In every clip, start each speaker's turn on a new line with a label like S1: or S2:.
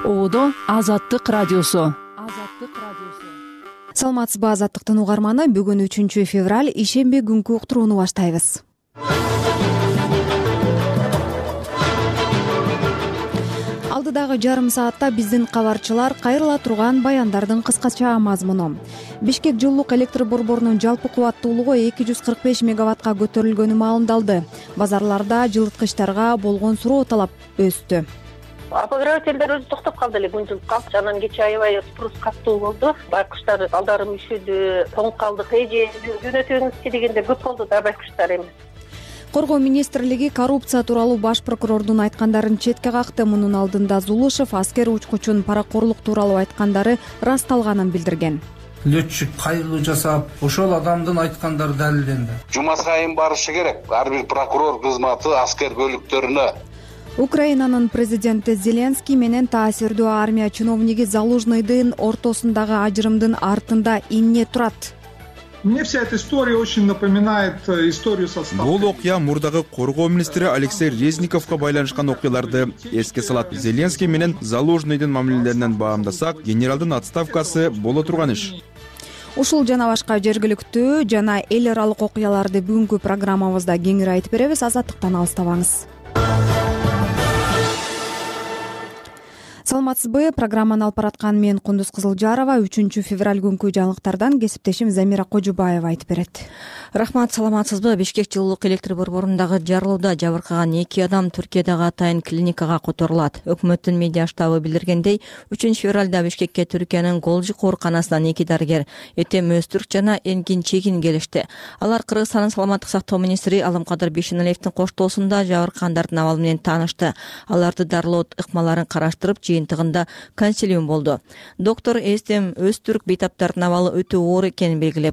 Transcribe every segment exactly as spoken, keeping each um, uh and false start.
S1: Оодо Азаттык радиосу. Азаттык радиосу.
S2: Саламатсызбы, Азаттыктын угарманы. Бүгүн үчүнчү февраль, ишемби күнкү уктурууну баштайбыз. Алдыдагы жарым саатта биздин кабарчылар кайрыла турган баяндардын кыскача мазмуну. Бишкек жылуулук электр борборунун жалпы кубаттуулугу эки жүз кырк беш мегаваттка көтөрүлгөнү маалымдалды. Базарларда жылыткычтарга болгон суроо талап өстү.
S3: Обогревательдер өзү токтоп калды эле, күн жылып калды. Анан кечээ аябай спрос каттуу болду. Байкуштар балдарым üşүдү, тоңуп калдык, эже жөнөтүңүзчү дегенде көп болду да байкуштар эми.
S2: Коргоо министрлиги коррупция тууралуу баш прокурордун айткандарын четке какты. Мунун алдында Зулушев аскер учкучун паракорлук тууралуу айткандары ырасталганын билдирген.
S4: Летчик кайрылуу жасап, ошол адамдын айткандары далилденди.
S5: Жума сайын барышы керек. Ар бир прокурор кызматы аскер бөлүктөрүнө.
S2: Украинанын президенти Зеленский менен таасирдүү армия чиновниги Залужныйдын ортосундагы ажырымдын артында эмне турат?
S6: Мне вся эта история очень напоминает историю со Сталиным.
S7: Бул окуя мурдагы коргоо министри Алексей Резниковго байланышкан окуяларды эске салат. Зеленский менен Залужныйдын мамилелеринен баамдасак, генералдын отставкасы боло турган иш.
S2: Ушул жана башка жергиликтүү жана эл аралык окуяларды бүгүнкү программабызда кеңири айтып беребиз. Азаттыктан алыстабаңыз. Саламатсызбы, программаны алып бараткан мен Кундуз Кызылжарова. үчүнчү февраль күнкү жаңылыктардан кесиптешим Замира Кожубаева айтып берет.
S8: Рахмат, саламатсызбы. Бишкек жылуулук электр борборундагы жарылууда жабыркаган эки адам Түркиядагы атайын клиникага которулат. Өкмөттүн медиа штабы билдиргендей, үчүнчү февралда Бишкекке Түркиянын Голжик ооруканасынан эки дарыгер Этем Өзтүрк жана Энгин Чегин келишти. Алар Кыргызстандын саламаттык сактоо министри Алымкадыр Бейшеналиевдин коштоосунда жабыркагандардын абалы менен таанышты. Аларды дарылоо ыкмаларын караштырып, жыйынтыгында консилиум болду. Доктор Этем Өзтүрк бейтаптардын абалы өтө оор экенин белгилеп,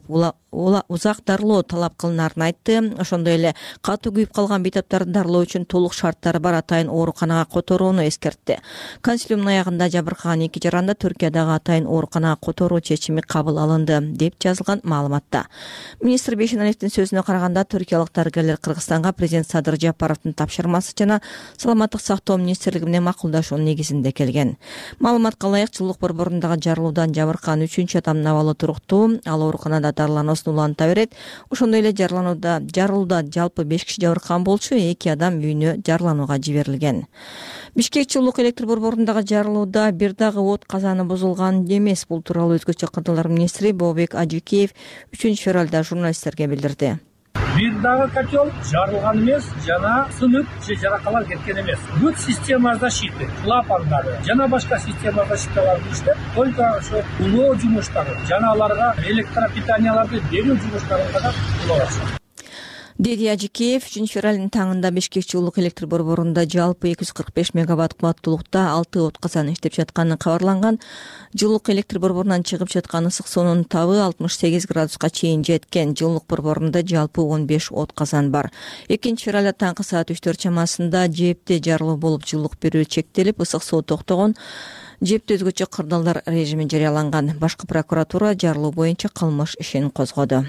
S8: узак дарылоо талап кылынарын айтты. Ошондой эле катуу күйүп калган бейтаптарды дарылоо үчүн толук шарттары бар атайын ооруканага которууну эскертти. Консилиумдун аягында жабыркаган эки жаранда Түркиядагы атайын ооруканага которуу чечими кабыл алынды, деп жазылган маалыматта. Министр Бейшеналиевдин сөзүнө караганда, түркиялык дарыгерлер Кыргызстанга президент Садыр Жапаровдун тапшырмасы жана саламаттык сактоо министрлиги менен макулдашуунун негизинде келген. Маалыматка ылайык, жылуулук борборундагы жарылуудан жабыркаган үчүнчү адамдын абалы туруктуу. Ал ооруканада дарыланууну уланта берет. Ошондой эле жарыланууда жарылууда жалпы беш киши жабыркаган болчу, эки адам үйүнө жарыланууга жиберилген. Бишкек жылуулук электр борборундагы жарылууда бир дагы от казаны бузулган эмес. Бул тууралуу өзгөчө кырдалар министри Бообек Ажикеев үчүнчү февралда журналисттерге билдирди.
S9: Бир дагы котел жарылган эмес, жана сынып же жаракалар кеткен эмес. Бүт система защиты, клапандары жана башка система защиталары иштеп, только ошо улоо жумуштары жана аларга электропитанияларды берүү жумуштарын гана кылабыз.
S8: Деди Ажикеев үчүнчү февралдын таңында Бишкек жылуулук электр борборунда жалпы эки жүз кырк беш мегаватт кубаттуулукта алты от казан иштеп жатканы кабарланган. Жылуулук электр борборунан чыгып жаткан ысык суунун табы алтымыш сегиз градуска чейин жеткен. Жылуулук борборунда жалпы он беш от казан бар. экинчи февралда таңкы саат үч төрт чамасында жээпте жарылуу болуп, жылуулук берүү чектелип, ысык суу токтогон. Жепте өзгөчө кырдаалдар режими жарыяланган. Башкы прокуратура жарылуу боюнча кылмыш ишин козгоду.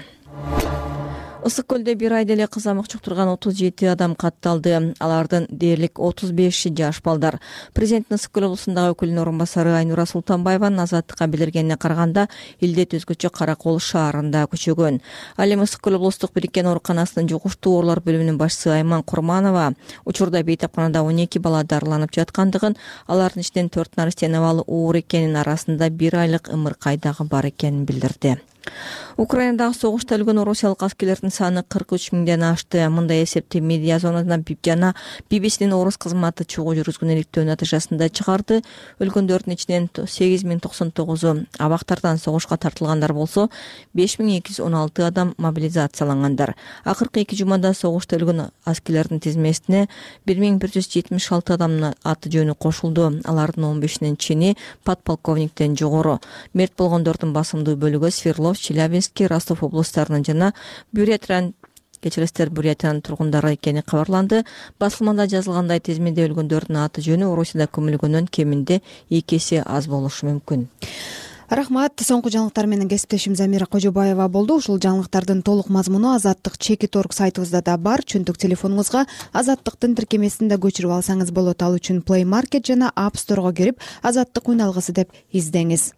S8: Ысык көлдө бир айда эле кызамык жуктурган отуз жети адам катталды. Алардын дээрлик отуз беши жаш балдар. Президенттин Ысык көл облусундагы өкүлүнүн орун басары Айнура Султанбаеванын Азаттыкка билдиргенине караганда, илдет өзгөчө Каракол шаарында көчөгөн. Ал эми Ысык көл облустук бириккен ооруканасынын жугуштуу оорулар бөлүмүнүн башчысы Айман Курманова учурда бейтапканада он эки бала дарыланып жаткандыгын, алардын ичинен төрт наристенин абалы оор экенин, арасында бир айлык ымыркай дагы бар экенин билдирди. Украинадагы согушта өлгөн орусиялык аскерлердин саны кырк үч миңден ашты. Мындай эсепти медиа зонасынан жана би би синин орус кызматы чогуу жүргүзгөн иликтөө натыйжасында чыгарды. Өлгөндөрдүн ичинен сегиз миң токсон тогузу абактардан согушка тартылгандар болсо, беш миң эки жүз он алты адам мобилизациялангандар. Акыркы эки жумада согушта өлгөн аскерлердин тизмесине бир миң бир жүз жетимиш алты адамдын аты жөнү кошулду. Алардын он бешинин чини подполковниктен жогору. Мерт болгондордун басымдуу бөлүгү Свердлов, Челябинск, Ростов облустарынын жана Бурятиян кечиресиздер Бурятиянын тургундары экени кабарланды. Басылмада жазылгандай, тизмеде өлгөндөрдүн аты жөнү Орусияда көмүлгөндөн кеминде эки эсе аз болушу мүмкүн.
S2: Рахмат. Соңку жаңылыктар менен кесиптешим Замира Кожобаева болду. Ушул жаңылыктардын толук мазмуну Азаттык чекит орг сайтыбызда да бар. Чөнтүк телефонуңузга Азаттыктын тиркемесин да көчүрүп алсаңыз болот. Ал үчүн Play Market жана App Store'го кирип Азаттык уйналгысы деп издеңиз.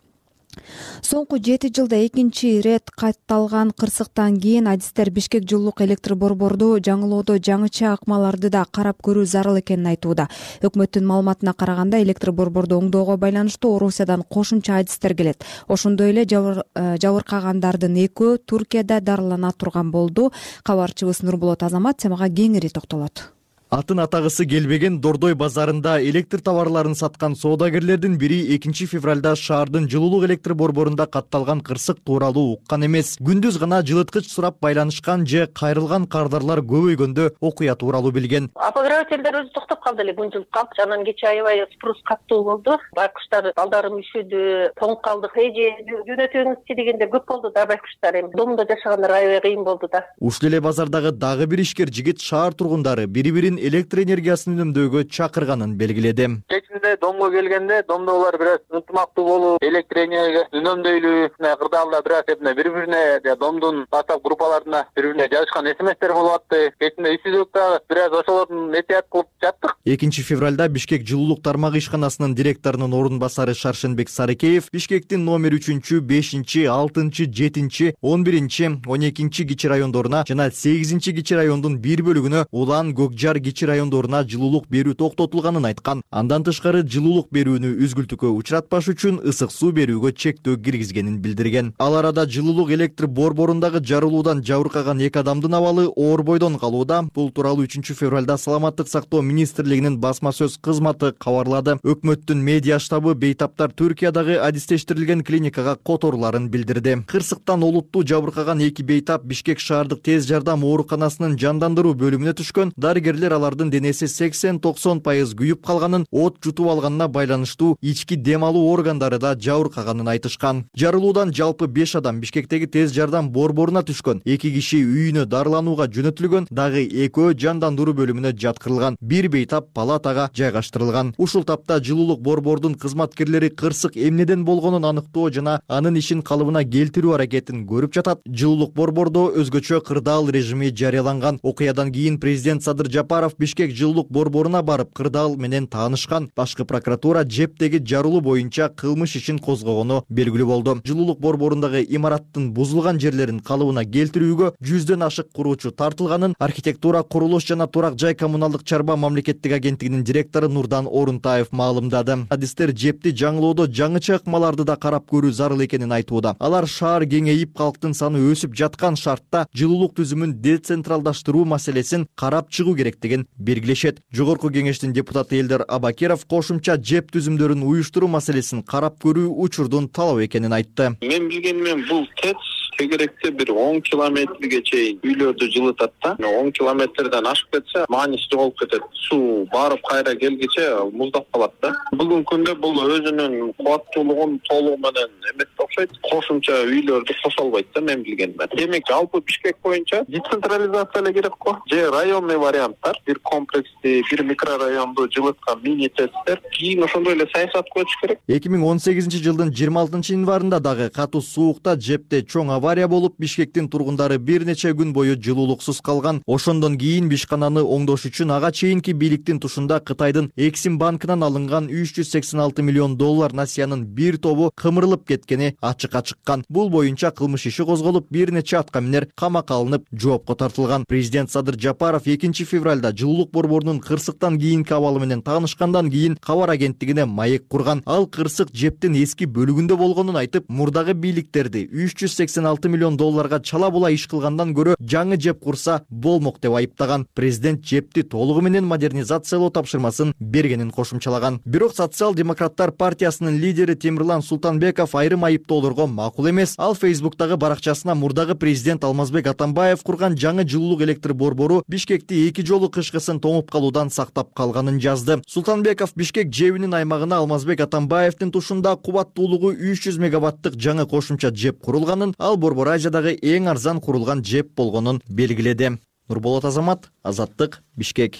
S2: Соңку жети жылда экинчи ирет катталган кырсыктан кийин адистер Бишкек жылуулук электр борборду жаңылоодо жаңыча акмаларды да карап көрүү зарыл экенин айтууда. Өкмөттүн маалыматына караганда электр борборду оңдоого байланыштуу Орусиядан кошумча адистер келет. Ошондой эле жабыркагандардын экөө Туркияда дарылана турган болду. Кабарчыбыз Нурболот Азамат темага кеңири токтолот.
S10: Атын атагысы келбеген Дордой базарында электр товарларын саткан соодагерлердин бири экинчи февралда шаардын жылуулук электр борборунда катталган кырсык тууралуу уккан эмес. Күндүз гана жылыткыч сурап байланышкан же кайрылган кардарлар көбөйгөндө окуя тууралуу билген.
S3: Обогревательдер өзү токтоп калды эле, күнжүлүп калды. Анан кече аябай спрус каттуу болду. Байкуштар балдарым үшүдү, тоңуп калдык, эже жөнөтөңүзчү дегенде көп болду да байкуштар. Эми домдо жашагандар аябай кыйын болду да.
S10: Ушул эле базардагы дагы бир ишкер жигит шаар тургундары бири-бирин электр энергиясын үнөмдөөгө чакырганын белгиледи.
S11: Кечинде домго келгенде домдогулар бир аз ынтымактуу болуп, электр энергиясын үнөмдөйлүү, кырдаалда бир аз эпне бири-бирине домдун WhatsApp группаларына бири-бирине жазышкан смстер болуп атты. Кечинде ишсиздикте бир аз ошолордун этият кылып жаттык.
S10: экинчи февралда Бишкек жылуулук тармагы ишканасынын директорунун орун басары Шаршенбек Сарыкеев Бишкектин номер үчүнчү, бешинчи, алтынчы, жетинчи, он биринчи, он экинчи кичи райондоруна жана сегизинчи кичи райондун бир бөлүгүнө Улан, Көкжар кичи райондоруна жылуулук берүү токтотулганын айткан. Андан тышкары жылуулук берүүнү үзгүлтүккө учуратпаш үчүн ысык суу берүүгө чектөө киргизгенин билдирген. Ал арада жылуулук электр борборундагы жарылуудан жабыркаган эки адамдын абалы оор бойдон калууда. Бул тууралуу үчүнчү февралда Саламаттык сактоо министрлигинин басма сөз кызматы кабарлады. Өкмөттүн медиа штабы бейтаптар Түркиядагы адистештирилген клиникага которуларын билдирди. Кырсыктан олуттуу жабыркаган эки бейтап Бишкек шаардык тез жардам ооруканасынын жандандыруу бөлүмүнө түшкөн. Дарыгерлер алардын денеси сексен токсон пайыз күйүп калганын, от жутуп алганына байланыштуу ички дем алуу органдары да жабыркаганын айтышкан. Жарылуудан жалпы беш адам Бишкектеги тез жардам борборуна түшкөн. эки киши үйүнө дарыланууга жөнөтүлгөн, дагы экөө жандандыруу бөлүмүнө жаткырылган. Бир бейтап палатага жайгаштырылган. Ушул тапта жылуулук борбордун кызматкерлери кырсык эмнеден болгонун аныктоо жана анын ишин калыбына келтирүү аракетин көрүп жатат. Жылуулук борбордо өзгөчө кырдаал режими жарыяланган. Окуядан кийин президент Садыр Жапаров Бишкек жылуулук борборуна барып кырдаал менен таанышкан. Башкы прокуратура жептеги жарылуу боюнча кылмыш ишин козгогону белгилүү болду. Жылуулук борборундагы имараттын бузулган жерлерин калыбына келтирүүгө жүздөн ашык куруучу тартылганын архитектура, курулуш жана турак жай коммуналдык чарба мамлекеттик агенттигинин директору Нурдан Орунтаев маалымдады. Адистер жепти жаңылоодо жаңыча ыкмаларды да карап көрүү зарыл экенин айтууда. Алар шаар кеңейип, калктын саны өсүп жаткан шартта жылуулук түзүмүн децентралдаштыруу маселесин карап чыгуу керектигин белгилешет. Жогорку кеңештин депутаты Элдер Абакиров кошумча жеп түзүмдөрүн уюштуруу маселесин карап көрүү учурдун талап экенин айтты.
S11: Мен билгенимен бул ТЭЦ тегеректе бир он километрге чейин үйлөрдү жылытат да. он километрден ашып кетсе, мааниси жоголуп кетет. Суу барып кайра келгиче муздап калат да. Бүгүнкү күндө бул өзүнүн кубаттуулугун толугу менен эмеске окшойт. Кошумча үйлөрдү кошо албайт да, мен билгенимен. Демек, жалпы Бишкек боюнча децентрализация эле керек го. Же районный варианттар, бир комплексти, бир микрорайонду жылыткан мини ТЭЦтер, кийин ошондой эле саясат көчүш керек.
S10: эки миң он сегизинчи жылдын жыйырма алтынчы январында дагы катуу суукта жепте чоң авария болуп, Бишкектин тургундары бир нече күн бою жылуулуксуз калган. Ошондон кийин бишкананы оңдош үчүн ага чейинки бийликтин тушунда Кытайдын Эксим банкынан алынган үч жүз сексен алты миллион доллар насиянын бир тобу кымырылып кеткени ачыкка чыккан. Бул боюнча кылмыш иши козголуп, бир нече аткаминер камакка алынып, жоопко тартылган. Президент Садыр Жапаров экинчи февралда жылуулук борборунун кырсыктан кийинки абалы менен таанышкандан кийин кабар агенттигине маек курган. Ал кырсык жептин эски бөлүгүндө болгонун айтып, мурдагы бийликтерди үч жүз сексен алты миллион долларга чала була иш кылгандан көрө жаңы жеп курса болмок деп айыптаган. Президент жепти толугу менен модернизациялоо тапшырмасын бергенин кошумчалаган. Бирок социал-демократтар партиясынын лидери Темирлан Султанбеков айрым айыптоолорго макул эмес. Ал Фейсбуктагы баракчасына мурдагы президент Алмазбек Атамбаев курган жаңы жылуулук электр борбору Бишкекти эки жолу кышкысын тоңуп калуудан сактап калганын жазды. Султанбеков Бишкек жебинин аймагына Алмазбек Атамбаевдин тушунда кубаттуулугу үч жүз мегаваттык жаңы кошумча жеп курулганын, ал Борбор Азиядагы эң арзан курулган жеп болгонун белгиледи. Нурболот Азамат, Азаттык, Бишкек.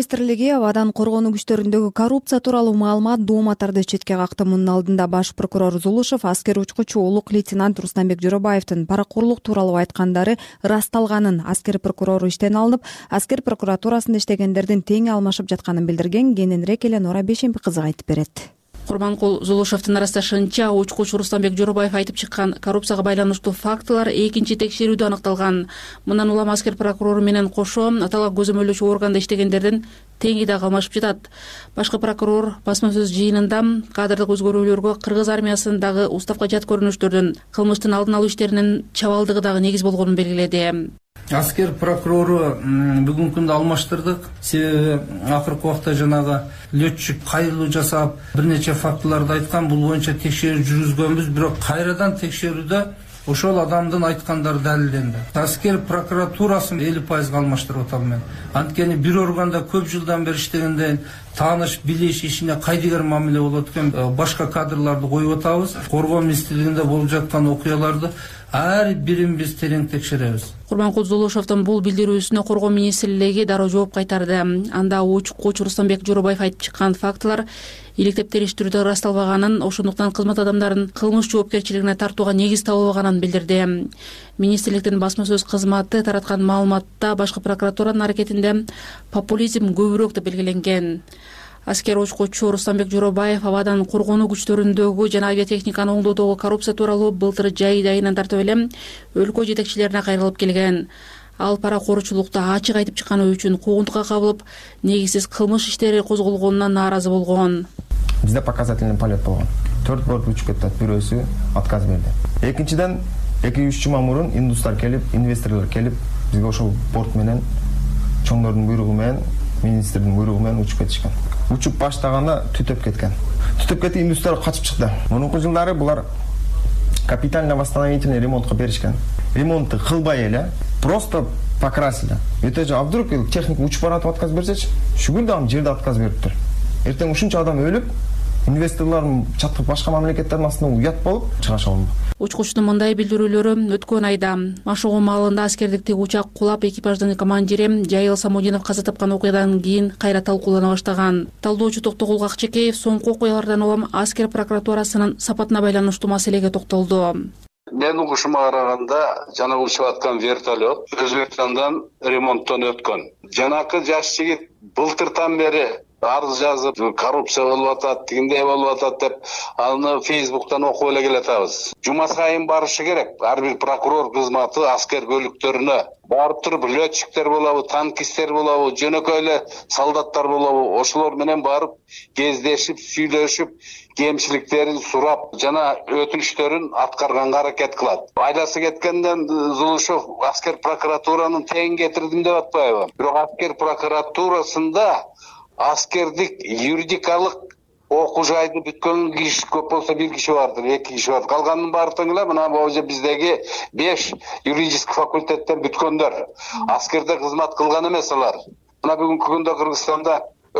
S2: министрлиги абадан коргонуу күчтөрүндөгү коррупция тууралуу маалымат дооматтарды четке какты. Мунун алдында баш прокурор Зулушев аскер учкучу улук лейтенант Рустамбек Жоробаевдин паракурлук тууралуу айткандары ырасталганын, аскер прокурору иштен алынып, аскер прокуратурасында иштегендердин тең алмашып жатканын билдирген. Кененирээк Эленора Бейшемби кызы айтып берет.
S1: Курманкул Зулушевдин ырасташынча, учкучу Рустамбек Жоробаев айтып чыккан коррупцияга байланыштуу фактылар экинчи текшерүүдө аныкталган. Мындан улам аскер прокурору менен кошо аталган көзөмөлдөөчү органда иштегендердин теңи да калмашып жатат. Башкы прокурор басма сөз жыйынында кадрдык өзгөрүүлөргө кыргыз армиясындагы уставка жат көрүнүштөрдүн кылмыштын алдын алуу иштеринин чабалдыгы дагы негиз болгонун белгиледи.
S4: Аскер прокурору бүгүнкү күндө алмаштырдык. Себеби акыркы убакта жанагы летчик кайрылуу жасап, бир нече фактыларды айткан. Бул боюнча текшерүү жүргүзгөнбүз, бирок кайрадан текшерүүдө ошол адамдын айткандары далилденди. Аскер прокуратурасын элүү пайызга алмаштырып атам мен. Анткени бир органда көп жылдан бери иштегенден тааныш, билиш ишине кайдыгер мамиле болот экен. Башка кадрларды коюп атабыз. Коргоо министрлигинде болуп жаткан окуяларды ар бирин биз терең текшеребиз.
S1: Курманкул Зулушевдин бул билдирүүсүнө коргоо министрлиги дароо жооп кайтарды. Анда учкучу Рустамбек Жоробаев айтып чыккан фактылар иликтеп териштирүүдө ырасталбаганын, ошондуктан кызмат адамдарын кылмыш жоопкерчилигине тартууга негиз табылбаганын билдирди. Министрликтин басма сөз кызматы тараткан маалыматта башкы прокуратуранын аракетинде популизм көбүрөөк деп белгиленген. Аскер учкучу Рустамбек Жоробаев абадан коргонуу күчтөрүндөгү жана авиатехниканы оңдоодогу коррупция тууралуу былтыр жайы айынан тартып эле өлкө жетекчилерине кайрылып келген. Ал паракорчулукта ачык айтып чыкканы үчүн куугунтукка кабылып, негизсиз кылмыш иштери козголгонуна нааразы болгон.
S12: Бизде показательный полет болгон. төрт борт учуп кетти, бирөөсү отказ берди. Экинчиден эки үч жума мурун индустар келип, инвесторлор келип, бизге ошол борт менен чоңдордун буйругу менен, министрдин буйругу менен учуп кетишкен. Учуп баштаганда түтөп кеткен. Түтөп кетип индустар качып чыкты. Мурунку жылдары булар капитально восстановительный ремонтко беришкен. Ремонтты кылбай эле, просто покрасили. Өтө а вдруг техника учуп баратып отказ берсечи, шүгүл дагы жерде отказ бериптир. Эртең ушунча адам өлүп, инвесторлордун чаткы башка мамлекеттердин астына уят болуп чыгаша алынды.
S1: Учкучтун мындай билдирүүлөрү өткөн айда Машогу маалында аскердикти учак кулап, экипаждын командири Жайыл Самудинов каза тапкан окуядан кийин кайра талкуулана баштаган. Талдоочу Токтогул Акчекеев соңку окуялардан улам аскер прокуратурасынын сапатына байланыштуу маселеге токтолду.
S5: Мен угушума караганда жана учуп аткан вертолет Өзбекстандан ремонттон өткөн. Жанакы жаш жигит былтыртан бери арыз жазып, коррупция болуп атат, тигиндей болуп атат деп, аны Фейсбуктан окуп эле келатабыз. Жума сайын барышы керек. Ар бир прокурор кызматы аскер бөлүктөрүнө барып туруп, летчиктер болобу, танкисттер болобу, жөнөкөй эле солдаттар болобу, ошолор менен барып кездешип, сүйлөшүп, кемчиликтерин сурап, жана өтүнүштөрүн аткарганга аракет кылат. Айласы кеткенден Зулушев аскер прокуратуранын тең кетирдим деп атпайбы? Бирок аскер прокуратурасында аскердик юридикалык окуу жайды бүткөн киши көп болсо бир киши бардыр, эки киши бардыр. Калганын баары тең эле мына божо биздеги беш юридический факультеттен бүткөндөр. Аскерде кызмат кылган эмес алар. Мына бүгүнкү күндө Кыргызстанда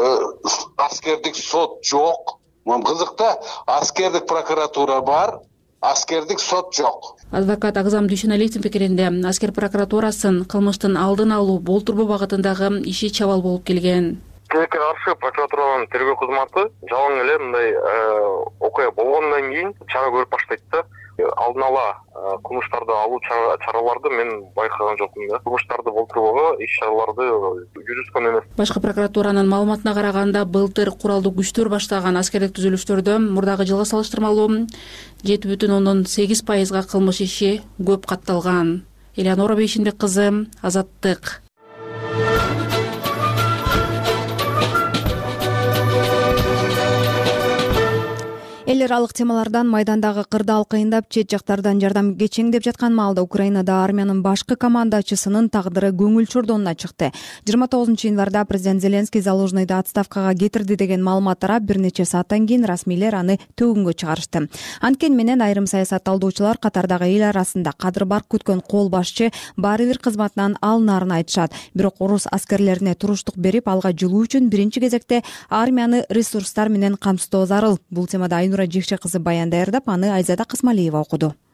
S5: аскердик сот жок. Кызык да, аскердик прокуратура бар, аскердик сот жок.
S1: Адвокат Агзам Дүйшөналиевдин пикиринде аскер прокуратурасын кылмыштын алдын алуу, болтурбоо багытындагы иши чабал болуп келген.
S11: Тилекке каршы прокуратуранын тергөө кызматы жалаң эле мындай окуя болгондон кийин чара көрүп баштайт да. Алдын ала кылмыштарды алуу чараларды мен байкаган жокмун да. Кылмыштарды болтурбоого иш чараларды жүргүзгөн эмес.
S1: Башкы прокуратуранын маалыматына караганда, былтыр куралдуу күчтөр баштаган аскерлик түзүлүштөрдө мурдагы жылга салыштырмалуу жети бүтүн ондон сегиз пайызга кылмыш иши көп катталган. Эленора Бейшембек кызы, Азаттык.
S2: Эл аралык темалардан майдандагы кырдаал кыйындап, чет жактардан жардам кечеңдеп жаткан маалда Украинада армиянын башкы командачысынын тагдыры көңүл чордонуна чыкты. жыйырма тогузунчу январда президент Зеленский Залужныйды отставкага кетирди деген маалымат тарап, бир нече сааттан кийин расмийлер аны төгүнгө чыгарышты. Анткени менен айрым саясатталдоочулар катардагы эл арасында кадыры бар күткөн кол башчы баары бир кызматынан алынаарын айтышат. Бирок орус аскерлерине туруштук берип, алга жылуу үчүн биринчи кезекте армияны ресурстар менен камсыздоо зарыл. Бул темада Айнура Жекше кызы баян даярдап, аны Айзада Кысмалиева окуду.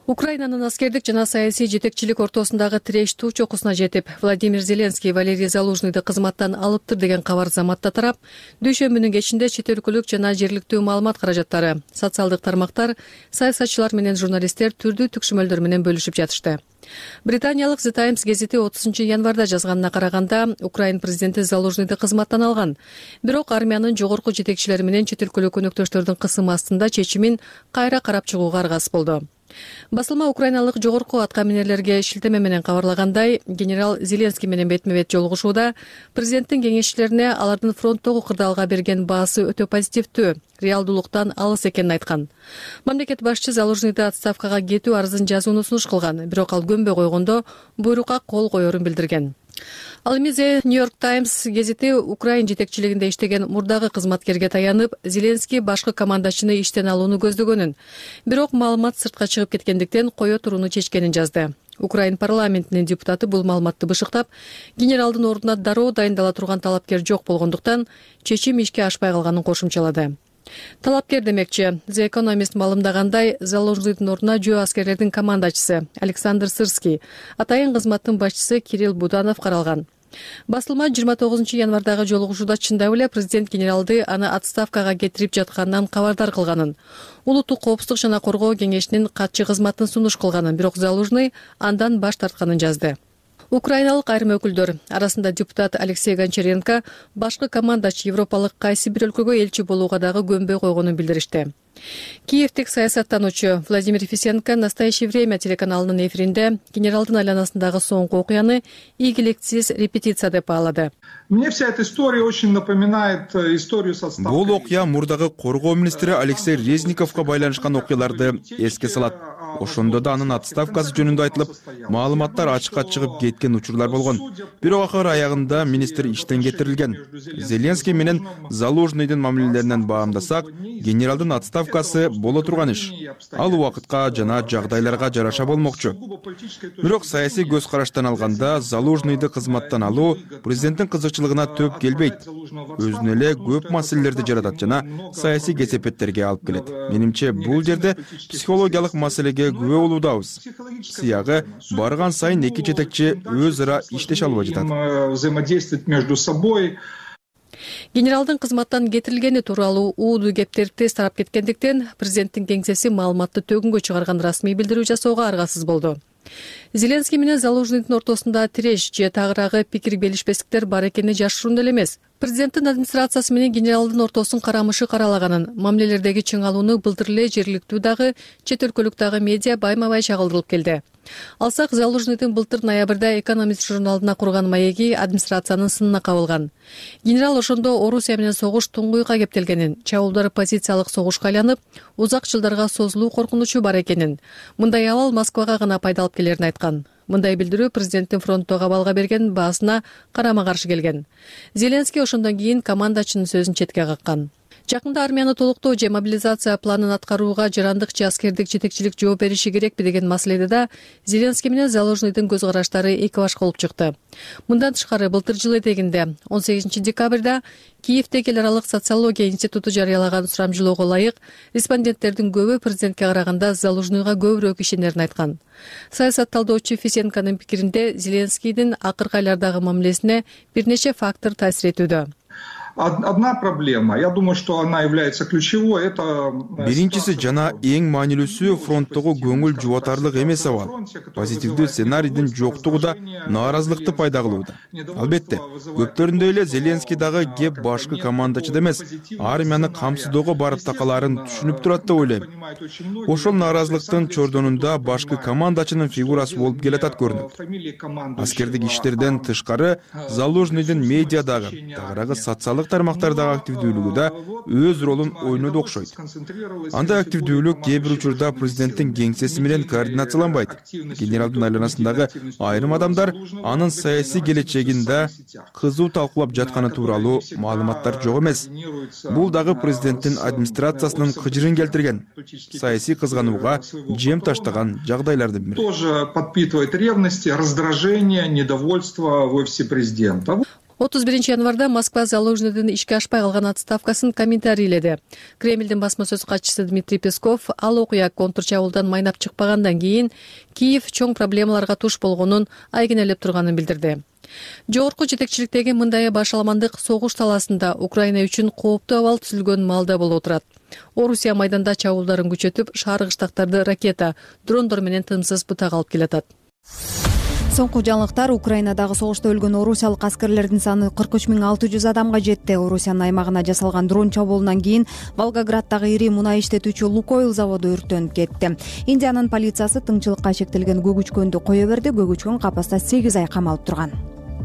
S13: Украинанын аскердик жана саясий жетекчилик ортосундагы тиреш туу чокусуна жетип, Владимир Зеленский Валерий Залужныйды кызматтан алыптыр деген кабар заматта тарап, дүйшөмбүнүн кечинде чет өлкөлүк жана жергиликтүү маалымат каражаттары, социалдык тармактар, саясатчылар менен журналисттер түрдүү түкшүмөлдөр менен бөлүшүп жатышты. Британиялык The Times гезити отузунчу январда жазганына караганда, Украин президенти Залужныйды кызматтан алган. Бирок армиянын жогорку жетекчилери менен чет өлкөлүк өнөктөштөрдүн кысымы астында чечимин кайра карап чыгууга аргасыз болду. Басылма украиналык жогорку аткаминерлерге шилтеме менен кабарлагандай, генерал Зеленский менен бетме-бет жолугушууда президенттин кеңешчилерине алардын фронттогу кырдаалга берген баасы өтө позитивдүү, реалдуулуктан алыс экенин айткан. Мамлекет башчы Залужныйды отставкага кетүү арызын жазууну сунуш кылган, бирок ал көнбөй койгондо буйрукка кол коерун билдирген. Ал эми The New York Times гезити Украин жетекчилигинде иштеген мурдагы кызматкерге таянып, Зеленский башкы командачыны иштен алууну көздөгөнүн, бирок маалымат сыртка чыгып кеткендиктен кое турууну чечкенин жазды. Украин парламентинин депутаты бул маалыматты бышыктап, генералдын ордуна дароо дайындала турган талапкер жок болгондуктан чечим ишке ашпай калганын кошумчалады. Талапкер демекчи, The Economist маалымдагандай, Залужныйдын ордуна жөө аскерлердин командачысы Александр Сырский, атайын кызматтын башчысы Кирилл Буданов каралган. Басылма жыйырма тогузунчу январдагы жолугушууда чындап эле президент генералды аны отставкага кетирип жатканынан кабардар кылганын, улуттук коопсуздук жана коргоо кеңешинин катчы кызматын сунуш кылганын, бирок Залужный андан баш тартканын жазды. Украиналык айрым өкүлдөр, арасында депутат Алексей Гончаренко, башкы командач Европалык кайсы бир өлкөгө элчи болууга дагы көнбөй койгонун билдиришти. Киевтик саясаттануучу Владимир Фисенко «Настоящее время» телеканалынын эфиринде генералдын айланасындагы соңку окуяны ийгиликтсиз репетиция деп баалады.
S6: Мне вся эта история очень напоминает историю со отставкой.
S7: Бул окуя мурдагы коргоо министри Алексей Резниковго байланышкан окуяларды эске салат. Ошондо да анын отставкасы жөнүндө айтылып, маалыматтар ачыкка чыгып кеткен учурлар болгон. Бирок акыр аягында министр иштен кетирилген. Зеленский менен Залужныйдын мамилелеринен баамдасак, генералдын отставкасы боло турган иш. Ал убакытка жана жагдайларга жараша болмокчу. Бирок саясий көз караштан алганда Залужныйды кызматтан алуу президенттин кызыкчылыгына төп келбейт. Өзүнө эле көп маселелерди жаратат жана саясий кесепеттерге алып келет. Менимче бул жерде психологиялык маселеге күбө болуудабыз. Сыягы барган сайын эки жетекчи өз ара иштеше албай жатат.
S6: Взаимодействовать между собой.
S13: Генералдын кызматтан кетирилгени тууралуу уудуу кептер тез тарап кеткендиктен президенттин кеңсеси маалыматты төгүнгө чыгарган расмий билдирүү жасоого аргасыз болду. Зеленский менен Залужныйдын ортосунда тиреш же тагыраагы пикир белишпестиктер бар экени жашыруун эле эмес. Президенттин администрациясы менен генералдын ортосун карамышы каралаганын, мамилелердеги чыңалууну былтыр эле жергиликтүү дагы, чет өлкөлүк дагы медиа байма-бай чагылдырылып келди. Алсак, Залужныйдын былтыр ноябрда Экономист журналына курган маеги администрациянын сынына кабылган. Генерал ошондо Орусия менен согуш туңгуйга кептелгенин, чабуулдар позициялык согушка айланып, узак жылдарга созулуу коркунучу бар экенин, мындай абал Москвага гана пайда алып келерин айткан. Мындай билдирүү президенттин фронттогу абалга берген баасына карама-каршы келген. Зеленский ошондон кийин командачынын сөзүн четке каккан. Жакында армияны толуктоо же мобилизация планын аткарууга жарандык же аскердик жетекчилик жооп бериши керекпи деген маселеде да Зеленский менен Залужныйдын көз караштары эки башка болуп чыкты. Мындан тышкары былтыр жыл этегинде он сегизинчи декабрда Киевдеги эл аралык социология институту жарыялаган сурамжылоого ылайык респонденттердин көбү президентке караганда Залужныйга көбүрөөк ишенерин айткан. Саясат талдоочу Фисенконун пикиринде Зеленскийдин акыркы айлардагы мамилесине бир нече фактор таасир этүүдө.
S6: Одна проблема, я думаю, что она является ключевой, это...
S7: Биринчиси жана эң маанилүүсү фронттогу көңүл жубатарлык эмес абал. Позитивдүү сценарийдин жоктугу да нааразылыкты пайда кылууда. Албетте, көптөрүндөй эле Зеленский дагы кеп башкы командачы эмес, армияны камсыздоого барып такаларын түшүнүп турат деп ойлойм. Ошол нааразылыктын чордонунда башкы командачынын фигурасы болуп келатат көрүнөт. Аскердик иштерден тышкары Залужныйдын медиадагы, тагыраагы социалдык тармактардагы активдүүлүгү да өз ролун ойноду окшойт. Андай активдүүлүк кээ бир учурда президенттин кеңсеси менен координацияланбайт. Генералдын айланасындагы айрым адамдар анын саясий келечегинде кызуу талкуулап жатканы тууралуу маалыматтар жок эмес. Бул дагы президенттин администрациясынын кыжырын келтирген, саясий кызганууга жем таштаган жагдайлардын бири.
S6: Тоже подпитывает ревность, раздражение, недовольство в офисе президента.
S13: отуз биринчи январда Москва Залужныйдын ишке ашпай калган отставкасын комментарийледи. Кремлдин басма сөз катчысы Дмитрий Песков ал окуя контрчабуулдан майнап чыкпагандан кийин Киев чоң проблемаларга туш болгонун айгинелеп турганын билдирди. Жогорку жетекчиликтеги мындай башаламандык согуш талаасында Украина үчүн кооптуу абал түзүлгөн маалда болуп турат. Орусия майданда чабуулдарын күчөтүп, шаар кыштактарды ракета, дрондор менен тынымсыз бутак алып келатат.
S2: Соңку жаңылыктар: Украинадагы согушта өлгөн орусиялык аскерлердин саны кырк үч миң алты жүз адамга жетти. Орусиянын аймагына жасалган дрон чабуулунан кийин Волгограддагы ири мунай иштетүүчү Лукойл заводу өрттөнүп кетти. Индиянын полициясы тыңчылыкка шектелген көгүчкөндү кое берди. Көгүчкөн капаста сегиз ай камалып турган.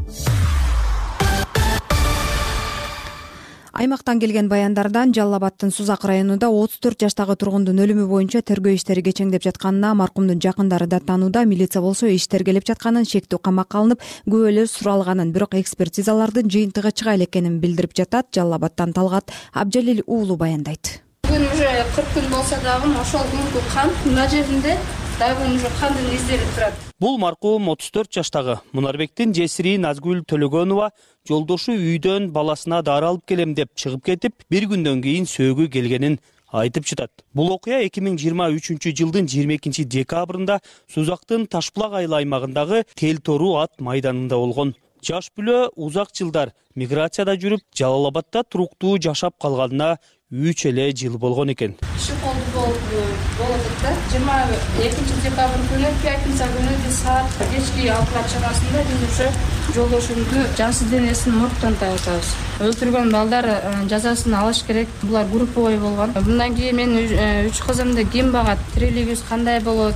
S2: Аймактан келген баяндардан Жалал Абадтын Сузак районунда отуз төрт жаштагы тургундун өлүмү боюнча тергөө иштери кечеңдеп жатканына маркумдун жакындары да таанууда. Милиция болсо иш тергелеп жатканын, шектүү камакка алынып, күбөлөр суралганын, бирок экспертизалардын жыйынтыгы чыга элекенин билдирип жатат. Жалал Абадтан Талгат Абжалил уулу баяндайт.
S14: Бүгүн уже кырк күн болсо дагы ошол күнкү кан мына жеринде дагы уже кандын издери турат.
S15: Бул маркум отуз төрт жаштагы Мунарбектин жесири Назгүл Төлөгөнова жолдошу үйдөн баласына дары алып келем деп чыгып кетип, бир күндөн кийин сөөгү келгенин айтып жатат. Бул окуя эки миң жыйырма үчүнчү жылдын жыйырма экинчи декабрында Сузактын Ташбулак айыл аймагындагы Тел Тору ат майданында болгон. Жаш бүлө узак жылдар миграцияда жүрүп, Жалал Абадта туруктуу жашап калганына үч эле жыл болгон экен.
S14: Болот да жыйырма экинчи декабрь күнү пятница күнү саат кечки алтылар чамасында биз уже жолдошумду жансыз денесин моргтон табабыз. Өлтүргөн балдар жазасын алыш керек. Булар групповой болгон. Мындан кийин мен үч кызымды ким багат, тирүүлүгүбүз кандай болот?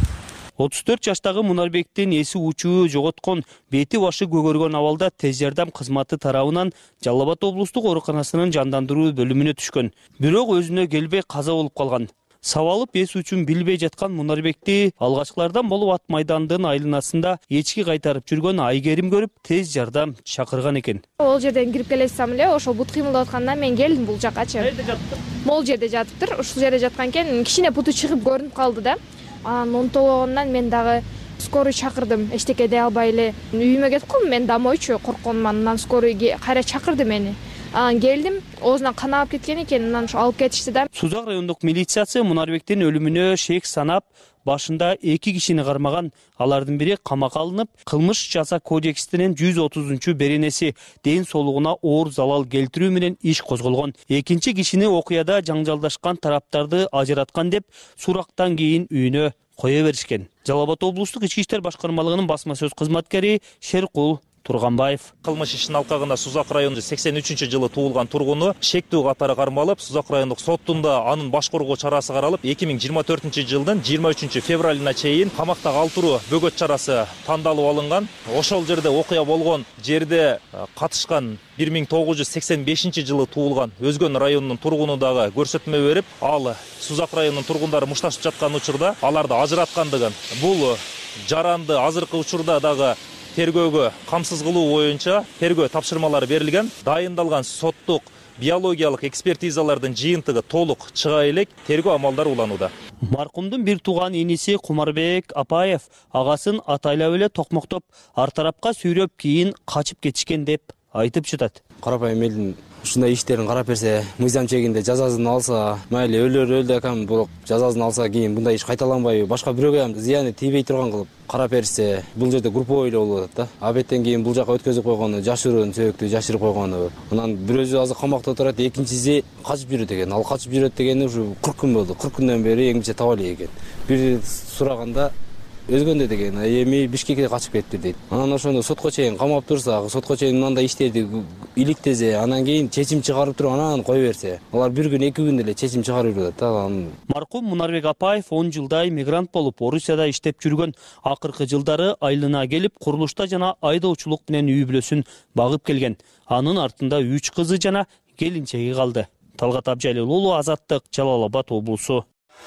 S15: отуз төрт жаштагы Мунарбектин эси учуу жоготкон, бети башы көгөргөн абалда тез жардам кызматы тарабынан Жалал Абад облустук ооруканасынын жандандыруу бөлүмүнө түшкөн. Бирок өзүнө келбей каза болуп калган. Сабалып эс үчүн билбей жаткан Мунарбекти алгачкылардан болуп ат майдандын айланасында эчки кайтарып жүргөн Айгерим көрүп, тез жардам чакырган экен.
S16: Ол жерден кирип келесем эле, ошол бут кыймылдап атканда мен келдим бул жаккачы.
S15: Кайда жатты?
S16: Могул жерде жатыптыр. Ушул жерде жаткан экен, кичине буту чыгып көрүнүп калды да. Анан онтологондон мен дагы скорый чакырдым. Эчтеке дей албай эле үйүмө кетип калдым. Мен дамойчу коркконуман. Анан скорый кайра чакырды мени. Анан келдим, оозунан кан агып кеткен экен. Анан ошо алып кетишти да.
S15: Сузак райондук милициясы Мунарбектин өлүмүнө шек санап, башында эки кишини кармаган. Алардын бири камакка алынып, кылмыш жаза кодексинин жүз отузунчу беренеси ден соолугуна оор залал келтирүү менен иш козголгон. Экинчи кишини окуяда жаңжалдашкан тараптарды ажыраткан деп сурактан кийин үйүнө кое беришкен. Жалал Абад облустук ички иштер башкармалыгынын басма сөз кызматкери Шеркул Турганбаев.
S17: Кылмыш ишинин алкагында Сузак районунун сексен үчүнчү жылы туулган тургуну шектүү катары кармалып, Сузак райондук соттунда анын баш коргоо чарасы каралып, эки миң жыйырма төртүнчү жылдын жыйырма үчүнчү февралына чейин камакта калтыруу бөгөт чарасы тандалып алынган. Ошол жерде окуя болгон жерде катышкан бир миң тогуз жүз сексен бешинчи жылы туулган Өзгөн районунун тургуну дагы көрсөтмө берип, ал Сузак районунун тургундары мушташып жаткан учурда аларды ажыраткандыгын, бул жаранды азыркы учурда дагы тергөөгө камсыз кылуу боюнча тергөө тапшырмалары берилген. Дайындалган соттук биологиялык экспертизалардын жыйынтыгы толук чыга элек, тергөө амалдары уланууда.
S15: Маркумдун бир тууган иниси Кумарбек Апаев агасын атайлап эле токмоктоп, ар тарапка сүйрөп кийин качып кетишкен деп айтып жатат.
S18: Карапайым элдин ушундай иштерин карап берсе, мыйзам чегинде жазасын алса, майли өлөр өлдү экен, бирок жазасын алса, кийин мындай иш кайталанбайбы, башка бирөөгө ham зыяны тийбей турган кылып карап берсе, бул жерде групповой эле болуп атат да. Абеттен кийин бул жака өткөзүп койгону, жашыруун сөйөктү жашырып койгону. Анан бирөөсү азыр камакта турат, экинчиси качып жүрөт экен. Ал качып жүрөт дегени ушу кырк күн болду. кырк күндөн бери эң биринчи таба элек экен. Бир сураганда Өзгөндө деген, эми Бишкекке качып кетти дейт. Анан ошондо сотко чейин камап турса, сотко чейин мындай иштерди иликтесе, анан кийин чечим чыгарып туруп, анан кое берсе, алар бир күн, эки күн эле чечим чыгарып жүрөт да.
S15: Маркум Мунарбек Апаев он жылдай мигрант болуп, Орусияда иштеп жүргөн. Акыркы жылдары айылына келип, курулушта жана айдоочулук менен үй бүлөсүн багып келген. Анын артында үч кызы жана келинчеги калды. Талгат Абжалил уулу, Азаттык, Жалал Абад облусу.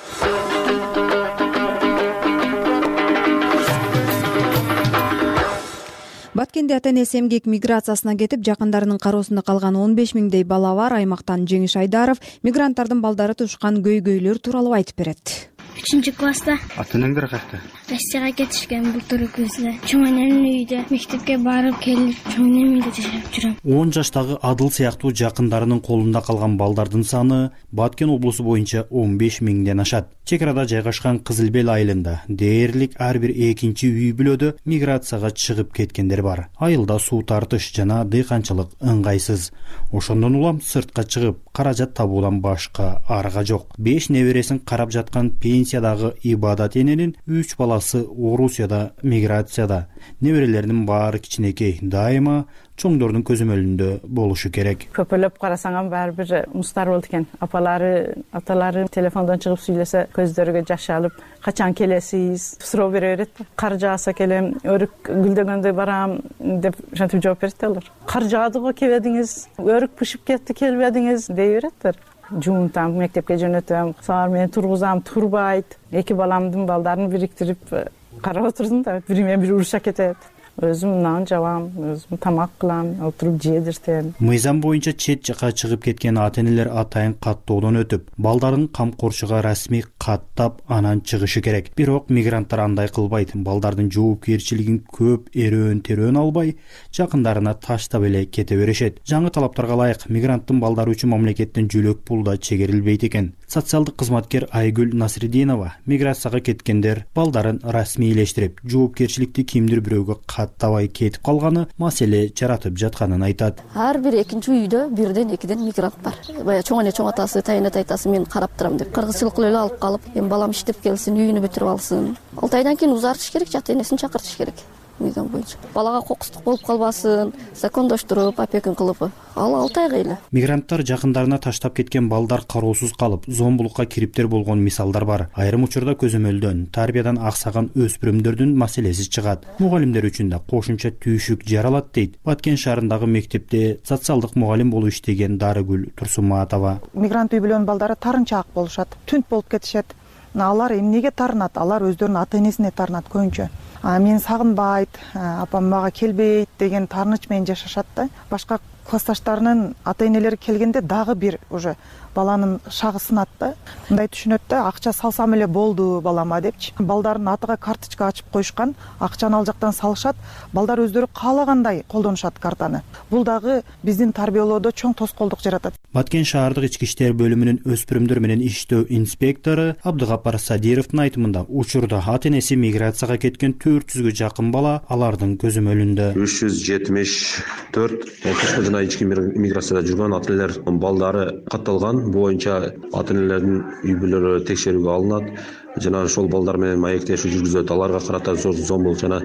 S2: Баткенде ата-энеси эмгек миграциясына кетип, жакындарынын кароосунда калган он беш миңдей бала бар. Аймактан Жеңиш Айдаров мигранттардын балдары тушкан көйгөйлөр тууралуу айтып берет.
S19: үчүнчү класста.
S20: Ата энеңдер кайда?
S19: Россияга кетишкен былтыр күзүнө. Чоң энемдин үйүндө мектепке барып келип, чоң энемде жашап жүрөм.
S15: он жаштагы Адыл сыяктуу жакындарынын колунда калган балдардын саны Баткен облусу боюнча он беш миңден ашат. Чек арада жайгашкан Кызыл Бел айылында дээрлик ар бир экинчи үй бүлөдө миграцияга чыгып кеткендер бар. Айылда суу тартыш жана дыйканчылык ыңгайсыз. Ошондон улам сыртка чыгып каражат табуудан башка арга жок. беш небересин карап жаткан пенсиядагы Ибадат эненин үч баласы Орусияда миграцияда. Неберелеринин баары кичинекей, дайыма чоңдордун көзөмөлүндө болушу керек.
S21: Көпөлөп карасаң баары бир мустар болду экен. Апалары, аталары телефондон чыгып сүйлөсө көздөрүгө жаш алып, качан келесиз? Суроо бере берет. Кар жааса келем, өрүк гүлдөгөндө барам деп ошентип жооп берет алар. Кар жаады го келбедиңиз, өрүк пышып кетти келбедиңиз дей береттер. Жумтам, мектепке жөнөтөм, саар менен тургузам, турбайт. Эки баламдын балдарын бириктирип карап отурдум да, бири менен бири уруша кетет. Өзүм нан жабам, өзүм тамак кылам, отуруп жедиртем.
S15: Мыйзам боюнча чет жака чыгып кеткен ата-энелер атайын каттоодон өтүп, балдарын камкорчуга расмий каттап анан чыгышы керек. Бирок мигранттар андай кылбайт. Балдардын жоопкерчилигин көп эрөөн терөөн албай, жакындарына таштап эле кете беришет. Жаңы талаптарга ылайык мигранттын балдары үчүн мамлекеттин жөлөк пулу да чегерилбейт экен. Социалдык кызматкер Айгүл Насридинова миграцияга кеткендер балдарын расмийлештирип, жоопкерчиликти кимдир бирөөгө каттабай кетип калганы маселе жаратып жатканын айтат.
S22: Ар бир экинчи үйдө бирден экиден мигрант бар. Бая чоң эне чоң атасы, тайына тайтасы мен карап турам деп кыргызчылык эле алып калып, эми балам иштеп келсин, үйүнү бүтүрүп алсын. алты айдан кийин узартыш керек, ата энесин чакыртыш керек. Мыйзам боюнча балага кокустук болуп калбасын, закондоштуруп, опекун кылып, ал алты айга эле.
S15: Мигранттар жакындарына таштап кеткен балдар кароосуз калып, зомбулукка кириптер болгон мисалдар бар. Айрым учурда көзөмөлдөн, тарбиядан аксаган өспүрүмдөрдүн маселеси чыгат. Мугалимдер үчүн да кошумча түйшүк жаралат дейт Баткен шаарындагы мектепте социалдык мугалим болуп иштеген Дарыгүл Турсуматова.
S23: Мигрант үй бүлөнүн балдары тарынчаак болушат, түнт болуп кетишет. Алар эмнеге тарынат? Алар өздөрүнүн ата энесине тарынат көбүнчө. Мен сагынбайт, апам мага келбейт деген тарыныч менен жашашат да. Башка классташтарынын ата энелери келгенде дагы бир уже баланын шагы сынат да. Мындай түшүнөт да, акча салсам эле болду балама депчи. Балдардын атыга карточка ачып коюшкан, акчаны ал жактан салышат, балдар өздөрү каалагандай колдонушат картаны. Бул дагы биздин тарбиялоодо чоң тоскоолдук жаратат.
S15: Баткен шаардык ички иштер бөлүмүнүн өспүрүмдөр менен иштөө инспектору Абдыгапар Садировдун айтымында учурда ата энеси миграцияга кеткен төрт жүзгө жакын бала алардын көзөмөлүндө.
S24: үч жүз жетимиш төрт тышкы жана ички миграцияда жүргөн ата энелер балдары катталган. Боюнча ата энелердин үй бүлөлөрү текшерүүгө алынат. Жана ошол балдар менен маектешүү жүргүзүлөт. Аларга карата зомбулук жана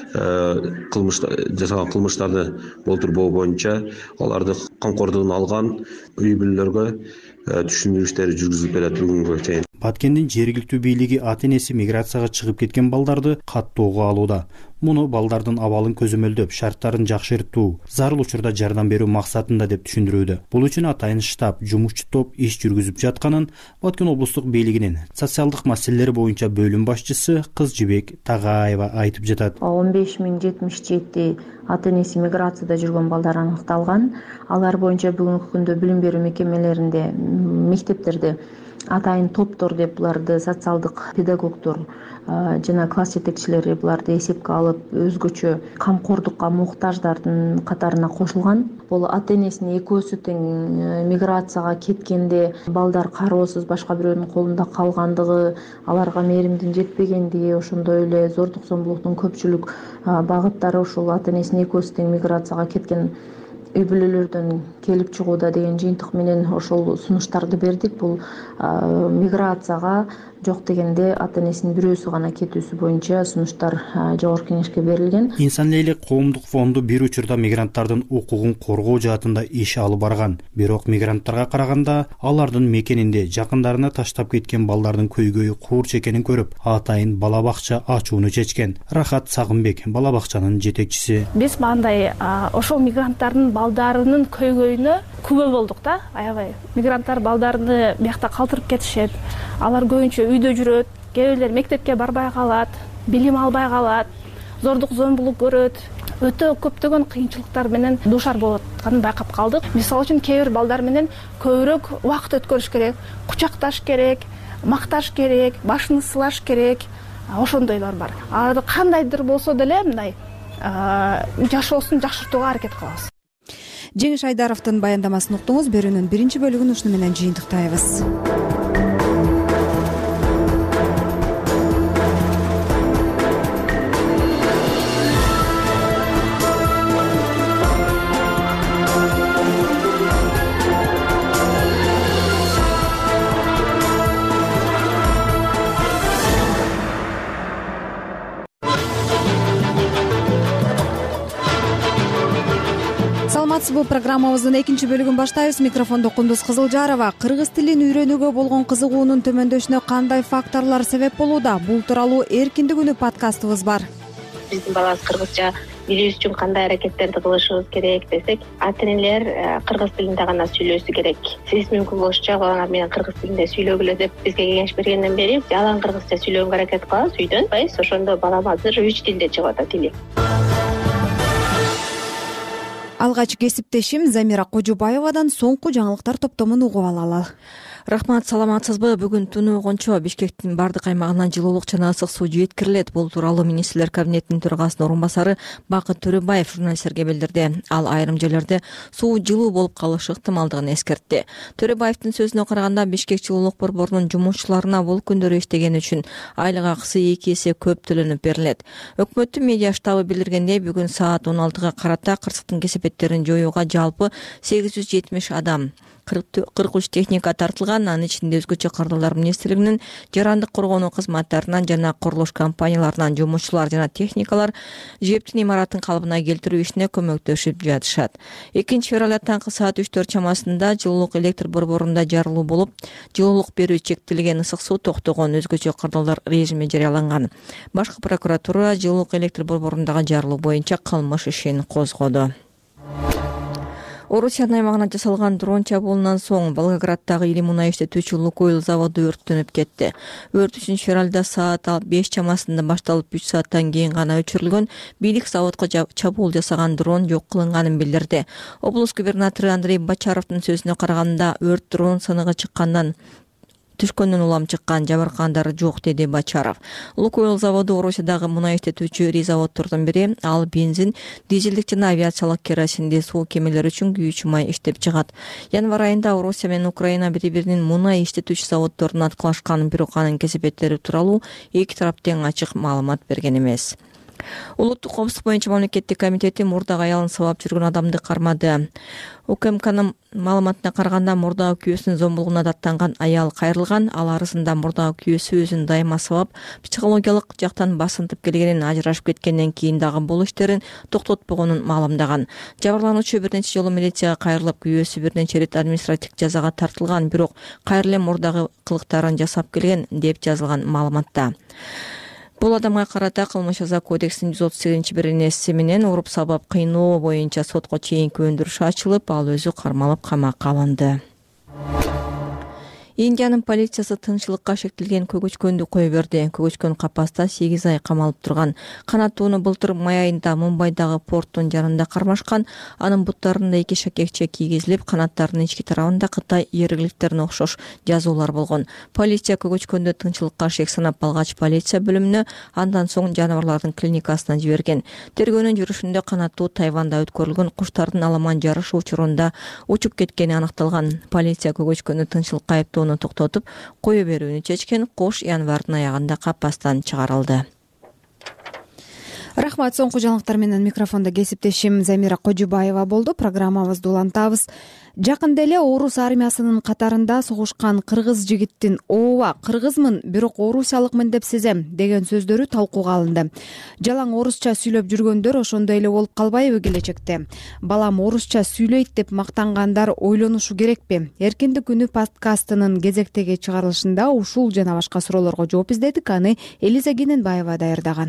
S24: кылмыш жасаган кылмыштарды болтурбоо боюнча аларды камкордугуна алган үй бүлөлөргө түшүндүрүү иштери жүргүзүлүп келет бүгүнгү чейин.
S15: Баткендин жергиликтүү бийлиги ата энеси миграцияга чыгып кеткен балдарды каттоого алууда. Муну балдардын абалын көзөмөлдөп, шарттарын жакшыртуу, зарыл учурда жардам берүү максатында деп түшүндүрүүдө. Бул үчүн атайын штаб, жумушчу топ иш жүргүзүп жатканын Баткен облустук бийлигинин социалдык маселелер боюнча бөлүм башчысы Кызжыбек Тагаева айтып жатат.
S25: он беш миң жетимиш жети ата энеси миграцияда жүргөн балдар аныкталган. Алар боюнча бүгүнкү күндө билим берүү мекемелеринде, мектептерде атайын топтор деп буларды социалдык педагогдор жана класс жетекчилери буларды эсепке алып, өзгөчө камкордукка муктаждардын катарына кошулган. Бул ата энесинин экөөсү тең миграцияга кеткенде балдар кароосуз башка бирөөнүн колунда калгандыгы, аларга мээримдин жетпегендиги, ошондой эле зордук зомбулуктун көпчүлүк багыттары ушул ата энесинин экөөсү тең миграцияга кеткен үй бүлөлөрдөн келип чыгууда деген жыйынтык менен ошол сунуштарды бердик. Бул миграцияга жок дегенде ата энесинин бирөөсү гана кетүүсү боюнча сунуштар жогорку кеңешке берилген.
S15: Инсан элек коомдук фонду бир учурда мигранттардын укугун коргоо жаатында иш алып барган. Бирок мигранттарга караганда алардын мекенинде жакындарына таштап кеткен балдардын көйгөйү курч экенин көрүп, атайын бала бакча ачууну чечкен. Рахат Сагынбек бала бакчанын жетекчиси.
S26: Биз мындай ошол мигранттардын балдарынын көйгөйүнө күбө болдук да, аябай. Мигранттар балдарыны биякта калтырып кетишет. Алар көбүнчө үйдө жүрөт, кээ бирлер мектепке барбай калат, билим албай калат, зордук зомбулук көрөт. Өтө көптөгөн кыйынчылыктар менен дуушар болуп атканын байкап калдык. Мисалы үчүн кээ бир балдар менен көбүрөөк убакыт өткөрүш керек, кучакташ керек, макташ керек, башын сылаш керек, ошондойлор бар. Аларды кандайдыр болсо деле мындай жашоосун жакшыртууга аракет кылабыз.
S2: Жеңиш Айдаровдун баяндамасын уктуңуз. Берүүнүн биринчи бөлүгүн ушуну менен жыйынтыктайбыз. Саламатсызбы, программабыздын экинчи бөлүгүн баштайбыз. Микрофондо Кундуз Кызылжарова. Кыргыз тилин үйрөнүүгө болгон кызыгуунун төмөндөшүнө кандай факторлор себеп болууда? Бул тууралуу эркиндик күнү подкастыбыз бар.
S3: Биздин балабыз кыргызча билүү үчүн кандай аракеттерди кылышыбыз керек десек, ата-энелер кыргыз тилинде гана сүйлөшү керек. Сиз мүмкүн болушунча балаңар менен кыргыз тилинде сүйлөгүлө деп бизге кеңеш бергенден бери жалаң кыргызча сүйлөгөнгө аракет кылабыз үйдөн. Байыз ошондо балам азыр үч тилде чыгып атат тили.
S2: Алгач кесиптешим Замира Кожубаевадан соңку жаңылыктар топтомун угуп алалы.
S4: Рахмат, саламатсызбы? Бүгүн түнү Бишкектин бардык аймагынан жылуулук жана ысык суу жеткирилет. Бул тууралуу министрлер кабинетинин төрагасынын орун басары Бакыт Төрөбаев журналисттерге билдирди. Ал айрым жерлерде суу жылуу болуп калышы ыктымалдыгын эскертти. Төрөбаевдин сөзүнө караганда, Бишкек жылуулук борборунун жумушчуларына бул күндөрү иштегени үчүн айлык акысы эки эсе көп төлөнүп берилет. Өкмөттүн медиа штабы билдиргендей, бүгүн саат он алтыга карата кырсыктын кесепеттерин жоюуга жалпы сегиз жүз жетимиш адам, кырк үч техника тартылган. Анын ичинде өзгөчө кырдаалдар министрлигинин жарандык коргонуу кызматтарынан жана курулуш компанияларынан жумушчулар жана техникалар жептин имаратын калыбына келтирүү ишине көмөктөшүп жатышат. экинчи февралда таңкы саат үч төрт чамасында жылуулук электр борборунда жарылуу болуп, жылуулук берүү чектелген, ысык суу токтогон, өзгөчө кырдаалдар режими жарыяланган. Башкы прокуратура жылуулук электр борборундагы жарылуу боюнча кылмыш ишин козгоду. Орусиянын аймагына жасалган дрон чабуулунан соң Волгограддагы ири мунай иштетүүчү Лукойл заводу өрттөнүп кетти. Өрт үчүнчү февралда саат беш чамасында башталып, үч сааттан кийин гана өчүрүлгөн. Бийлик заводко чабуул жасаган дрон жок кылынганын билдирди. Облус губернатору Андрей Бочаровдун сөзүнө караганда, өрт дрон сыныгы чыккандан түшкөндөн улам чыккан, жабыркагандар жок, деди Бочаров. Лукойл заводу Орусиядагы мунай иштетүүчү ири заводдордун бири. Ал бензин, дизелдик жана авиациялык керосинди суу кемелер үчүн күйүүчү май иштеп чыгат. Январь айында Орусия менен Украина бири-биринин мунай иштетүүчү заводдорун аткылашкан, бирок анын кесепеттери тууралуу эки тарап тең ачык маалымат берген эмес. Улуттук коопсуздук боюнча мамлекеттик комитети мурдагы аялын сабап жүргөн адамды кармады. УКМКнын маалыматына караганда, мурдагы күйөөсүнүн зомбулугуна даттанган аял кайрылган. Ал арызында мурдагы күйөөсү өзүн дайыма сабап, психологиялык жактан басынтып келгенин, ажырашып кеткенден кийин дагы бул иштерин токтотпогонун маалымдаган. Жабырлануучу бир нече жолу милицияга кайрылып, күйөөсү бир нече рет административдик жазага тартылган, бирок кайра эле мурдагы кылыктарын жасап келген, деп жазылган маалыматта. Бул адамга карата кылмыш жаза кодексинин жүз отуз сегизинчи беренеси менен уруп сабап кыйноо боюнча сотко чейинки өндүрүш ачылып, ал өзү кармалып камакка алынды. Индиянын полициясы тынччылыкка шектелген көгөчкөндү кое берди. Көгөчкөн капаста сегиз ай камалып турган. Канаттууну былтыр май айында Мумбайдагы порттун жанында кармашкан. Анын буттарында эки шакекче кийгизилип, канаттарынын ички тарабында Кытай иероглифтерине окшош жазуулар болгон. Полиция көгөчкөндү тынччылыкка шек санап алгач, полиция бөлүмүнө, андан соң жаныбарлардын клиникасына жиберген. Тергөөнүн жүрүшүндө канаттуу Тайванда өткөрүлгөн куштардын аламан жарышы учурунда учуп кеткени аныкталган. Полиция көгөчкөндү тынччылыкка айыптоо токтотуп, кое берүүнү чечкен. Кош январдын аягында капастан чыгарылды.
S2: Рахмат, соңку жаңылыктар менен микрофондо кесиптешим Замира Кожубаева болду. Программабызды улантабыз. Жакында эле орус армиясынын катарында согушкан кыргыз жигиттин ооба, кыргызмын, бирок орусиялыкмын деп сезем деген сөздөрү талкууга алынды. Жалаң орусча сүйлөп жүргөндөр ошондой эле болуп калбайбы келечекте? Балам орусча сүйлөйт деп мактангандар ойлонушу керекпи? Эркиндик күнү подкастынын кезектеги чыгарылышында ушул жана башка суроолорго жооп издедик. Аны Элиза Кененбаева даярдаган.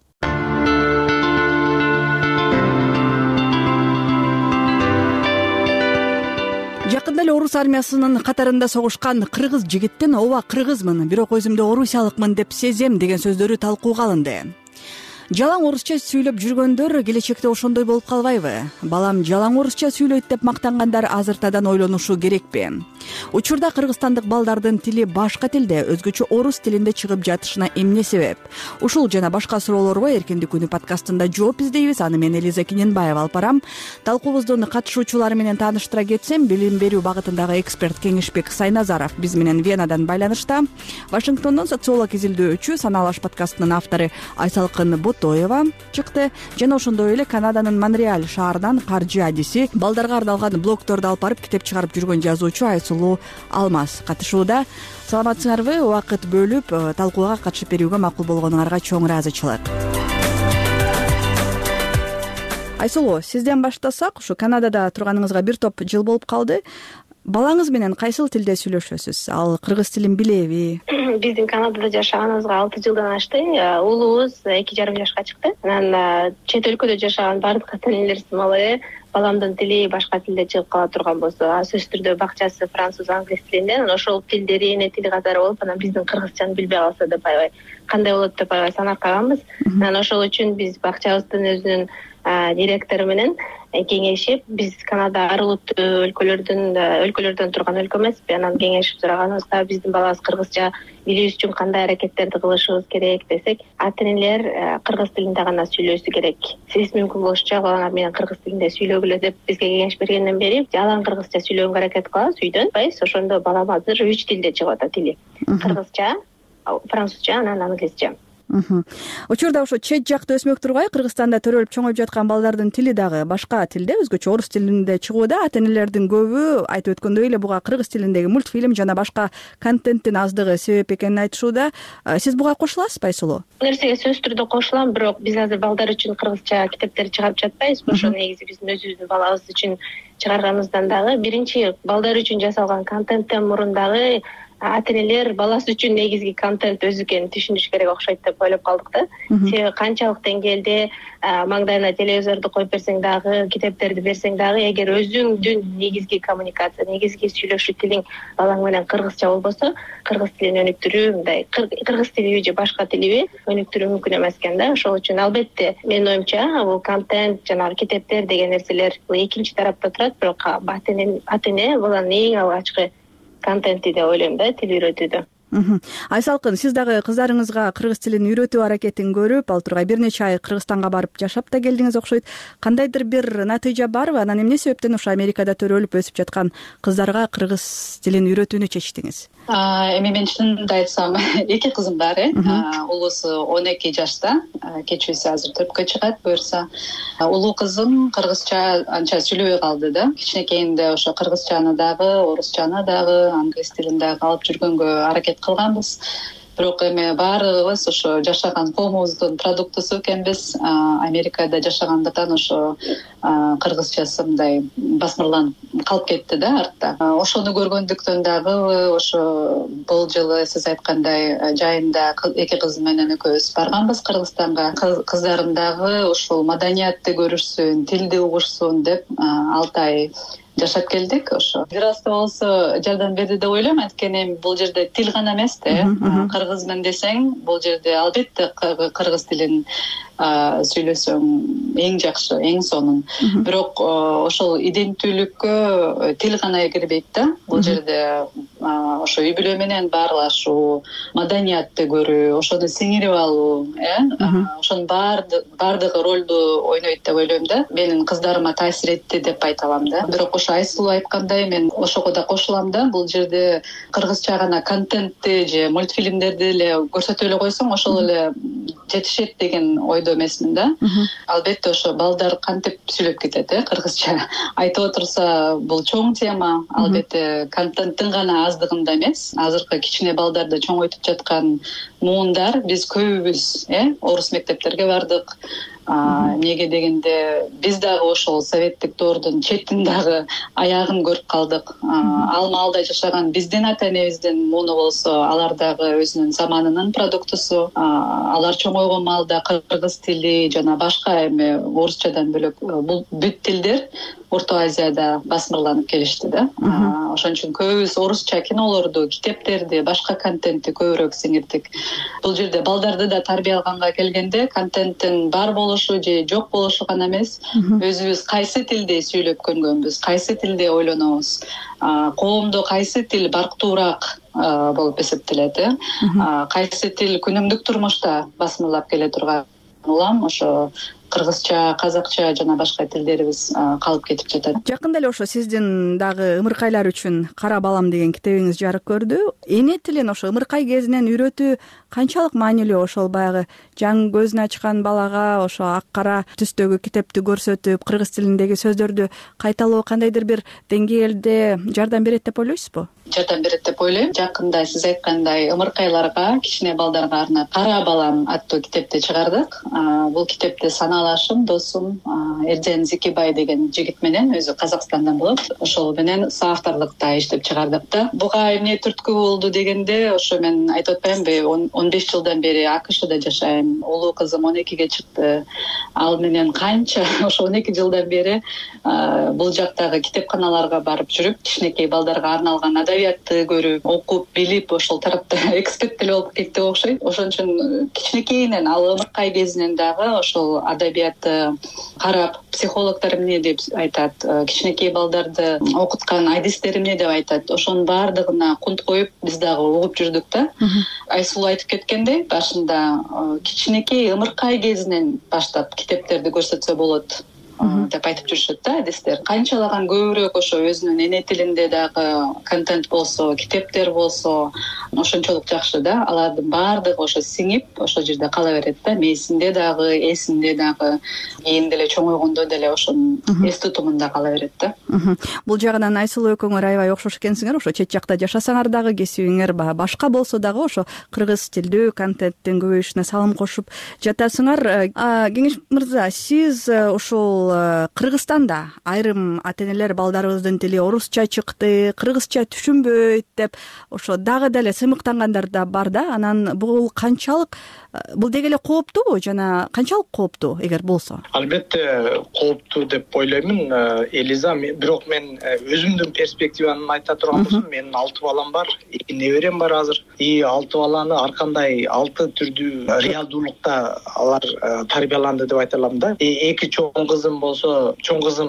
S2: Жакында эле орус армиясынын катарында согушкан кыргыз жигиттин ооба, кыргызмын, бирок өзүмдү орусиялыкмын деп сезем деген сөздөрү талкууга алынды.
S5: жалаң орусча сүйлөп жүргөндөр келечекте ошондой болуп калбайбы? Балам жалаң орусча сүйлөйт деп мактангандар азыртадан ойлонушу керекпи? Учурда кыргызстандык балдардын тили башка тилде, өзгөчө орус тилинде чыгып жатышына эмне себеп? Ушул жана башка суроолорго эркиндик күнү подкастында жооп издейбиз. Аны мен Элиза Кененбаева алып барам. Талкуубуздун катышуучулары менен тааныштыра кетсем, билим берүү багытындагы эксперт Кеңешбек Сайназаров биз менен Венадан байланышта. Вашингтондон социолог изилдөөчү Саналаш подкастынын автору Айсалкын Ботоева чыкты жана ошондой эле Канаданын Монреаль шаарынан каржы адиси, балдарга арналган блогторду алып барып китеп чыгарып жүргөн жазуучу Айсулуу Алмаз катышууда. Саламатсыңарбы? Убакыт бөлүп талкууга катышып берүүгө макул болгонуңарга чоң ыраазычылык. Айсулуу, сизден баштасак, ушу Канадада турганыңызга бир топ жыл болуп калды. Балаңыз менен кайсыл тилде сүйлөшөсүз? Ал кыргыз тилин билеби?
S3: Биздин Канадада жашаганыбызга алты жылдан ашты. Уулубуз эки жарым жашка чыкты. Анан чет өлкөдө жашаган бардык ата-энелер сымалы баламдын тили башка тилде чыгып кала турган болсо, сөзсүз түрдө бакчасы француз, англис тилинде, анан ошол тилдери эне тили катары болуп, анан биздин кыргызчаны билбей калса деп аябай кандай болот деп аябай санап калганбыз. Анан ошол үчүн биз бакчабыздын өзүнүн директору менен кеңешип, биз Канада арылыктуу өлкөлөрдөн өлкөлөрдөн турган өлкө эмеспи, анан кеңешип сураганыбызда биздин балабыз кыргызча билүү үчүн кандай аракеттерди кылышыбыз керек десек, ата-энелер кыргыз тилинде гана сүйлөшү керек. Сиз мүмкүн болушунча балаңар менен кыргыз тилинде сүйлөгүлө деп бизге кеңеш бергенден бери жалаң кыргызча сүйлөгөнгө аракет кылабыз үйдөн. Байыз ошондо балам азыр үч тилде чыгып атат тили. Кыргызча, французча, анан англисча.
S5: Учурда ошо чет жакта өсмөк тургай Кыргызстанда төрөлүп чоңоюп жаткан балдардын тили дагы башка тилде, өзгөчө орус тилинде чыгууда. Ата-энелердин көбү айтып өткөндөй эле буга кыргыз тилиндеги мультфильм жана башка контенттин аздыгы себеп экенин айтышууда. Сиз буга кошуласызбы, Айсулуу?
S3: Бул нерсеге сөзсүз түрдө кошулам, бирок биз азыр балдар үчүн кыргызча китептер чыгарып жатпайбыз. Ошо негизи биздин өзүбүздүн балабыз үчүн чыгарганыбыздан дагы биринчи балдар үчүн жасалган контенттен мурун дагы ата-энелер баласы үчүн негизги контент өзү экенин түшүнүш керек окшойт деп ойлоп калдык да. Себеби канчалык деңгээлде маңдайына телевизорду коюп берсең дагы, китептерди берсең дагы, эгер өзүңдүн негизги коммуникация, негизги сүйлөшүү тилиң балаң менен кыргызча болбосо, кыргыз тилин өнүктүрүү, мындай кыргыз тилиби же башка тилиби өнүктүрүү мүмкүн эмес экен да. Ошол үчүн албетте менин оюмча бул контент, жанагы китептер деген нерселер бул экинчи тарапта турат, бирок ата-эне баланын эң алгачкы контенти деп ойлойм да, тил үйрөтүүдө.
S5: Айсалкын, сиз дагы кыздарыңызга кыргыз тилин үйрөтүү аракетин көрүп, ал тургай бир нече ай Кыргызстанга барып жашап да келдиңиз окшойт. Кандайдыр бир натыйжа барбы? Анан эмне себептен ошо Америкада төрөлүп өсүп жаткан кыздарга кыргыз тилин үйрөтүүнү чечтиңиз?
S8: Эми мен чынымды айтсам, эки кызым бар, э. Улуусу он эки жашта, кечүүсү азыр төрткө чыгат буюрса. Улуу кызым кыргызча анча сүйлөбөй калды да. Кичинекейинде ошо кыргызчаны дагы, орусчаны дагы, англис тилин дагы алып жүргөнгө аракет кылганбыз. Бирок эми баарыбыз ошо жашаган коомубуздун продуктусу экенбиз. Америкада жашагандан ошо кыргызчасы мындай басмырланып калып кетти да артта. Ошону көргөндүктөн дагы ошо бул жылы сиз айткандай жайында эки кызым менен экөөбүз барганбыз Кыргызстанга. Кыздарым дагы ушул маданиятты көрүшсүн, тилди угушсун деп алты ай жашап келдик. Ошо бир аз да болсо жардам берди деп ойлойм, анткени бул жерде тил гана эмес да, кыргызмын десең бул жерде албетте кыргыз тилин сүйлөсөң эң жакшы, эң сонун. Бирок ошол иденттүүлүккө тил гана кирбейт да. Бул жерде ошо үй бүлө менен баарлашуу, маданиятты көрүү, ошону сиңирип алуу, э, ошонун баардыгы ролду ойнойт деп ойлойм да. Менин кыздарыма таасир этти деп айта алам да. Бирок ошо Айсулуу айткандай, мен ошого да кошулам да. Бул жерде кыргызча гана контентти же мультфильмдерди эле көрсөтө эле койсоң, ошол эле жетишет деген ойдо эмесмин да. Албетте ошо балдар кантип сүйлөп кетет, э, кыргызча айтып отурса, бул чоң тема. Албетте контенттин гана аздыгында эмес, азыркы кичине балдарды чоңойтуп жаткан муундар биз көбүбүз, э, орус мектептерге бардык. Эмнеге дегенде биз дагы ошол советтик доордун четин дагы аягын көрүп калдык. Алма алда жашаган биздин ата-энебиздин муну болсо, алар дагы өзүнүн заманынын продуктусу. Алар чоңойгон маалда кыргыз тили жана башка эми орусчадан бөлөк бул бүт тилдер Орто Азияда басмырланып келишти да. Ошон үчүн көбүбүз орусча кинолорду, китептерди, башка контентти көбүрөөк сиңирдик. Бул жерде балдарды да тарбиялаганга келгенде контенттин бар болушу же жок болушу гана эмес, өзүбүз кайсы тилде сүйлөп көнгөнбүз, кайсы тилде ойлонобуз, коомдо кайсы тил барктуураак болуп эсептелет, кайсы тил күнүмдүк турмушта басмырлап келе турган улам ошо кыргызча, казакча жана башка тилдерибиз калып кетип жатат.
S5: Жакында эле ошо сиздин дагы ымыркайлар үчүн Кара балам деген китебиңиз жарык көрдү. Эне тилин ошо ымыркай кезинен үйрөтүү канчалык маанилүү? Ошол баягы жаңы көзүн ачкан балага ошо ак кара түстөгү китепти көрсөтүп, кыргыз тилиндеги сөздөрдү кайталоо кандайдыр бир деңгээлде жардам берет деп ойлойсузбу?
S8: Жардам берет деп ойлойм. Жакында сиз айткандай ымыркайларга, кичине балдарга арнап Кара балам аттуу китепти чыгардык. Бул китепти саналашым досум Эрден Зикибай деген жигит менен, өзү Казакстандан болот, ошол менен соавторлукта иштеп чыгардык да. Буга эмне түрткү болду дегенде, ошо мен айтып атпаймынбы, он беш жылдан бери АКШда жашайм. Улуу кызым он экиге чыкты. Ал менен канча ошо он эки жылдан бери бул жактагы китепканаларга барып жүрүп, кичинекей балдарга арналган адабиятты көрүп, окуп, билип, ошол тарапта эксперт деле болуп кетти окшойт. Ошон үчүн кичинекейинен, ал ымыркай кезинен дагы ошол адабиятты карап, психологдор эмне деп айтат, кичинекей балдарды окуткан адистер эмне деп айтат, ошонун баардыгына кунт коюп, биз дагы угуп жүрдүк да. Айсулуу айтып кеткендей, башында кичинекей ымыркай кезинен баштап китептерди көрсөтсө болот деп айтып жүрүшөт да адистер. Канчалаган көбүрөөк ошо өзүнүн эне тилинде дагы контент болсо, китептер болсо, ошончолук жакшы да. Алардын баардыгы ошо сиңип, ошол жерде кала берет да. Мээсинде дагы, эсинде дагы, кийин деле чоңойгондо деле ошонун эс тутумунда кала берет да.
S5: Бул жагынан Айсулуу экөөңөр аябай окшош экенсиңер. Ошо чет жакта жашасаңар дагы кесибиңер башка болсо дагы ошо кыргыз тилдүү контенттин көбөйүшүнө салым кошуп жатасыңар. Кеңеш мырза, сиз ошол Кыргызстанда айрым ата-энелер балдарыбыздын тили орусча чыкты, кыргызча түшүнбөйт деп ошо дагы деле сыймыктангандар да бар да. Анан бул канчалык, бул деги эле кооптуубу жана канчалык кооптуу эгер болсо?
S1: Албетте кооптуу деп ойлоймун, Элиза. Бирок мен өзүмдүн перспективамды айта турган болсом, менин алты балам бар, эки неберем бар азыр. И алты баланы ар кандай алты түрдүү реалдуулукта алар тарбияланды деп айта алам да. Эки чоң кызым болсо, чоң кызым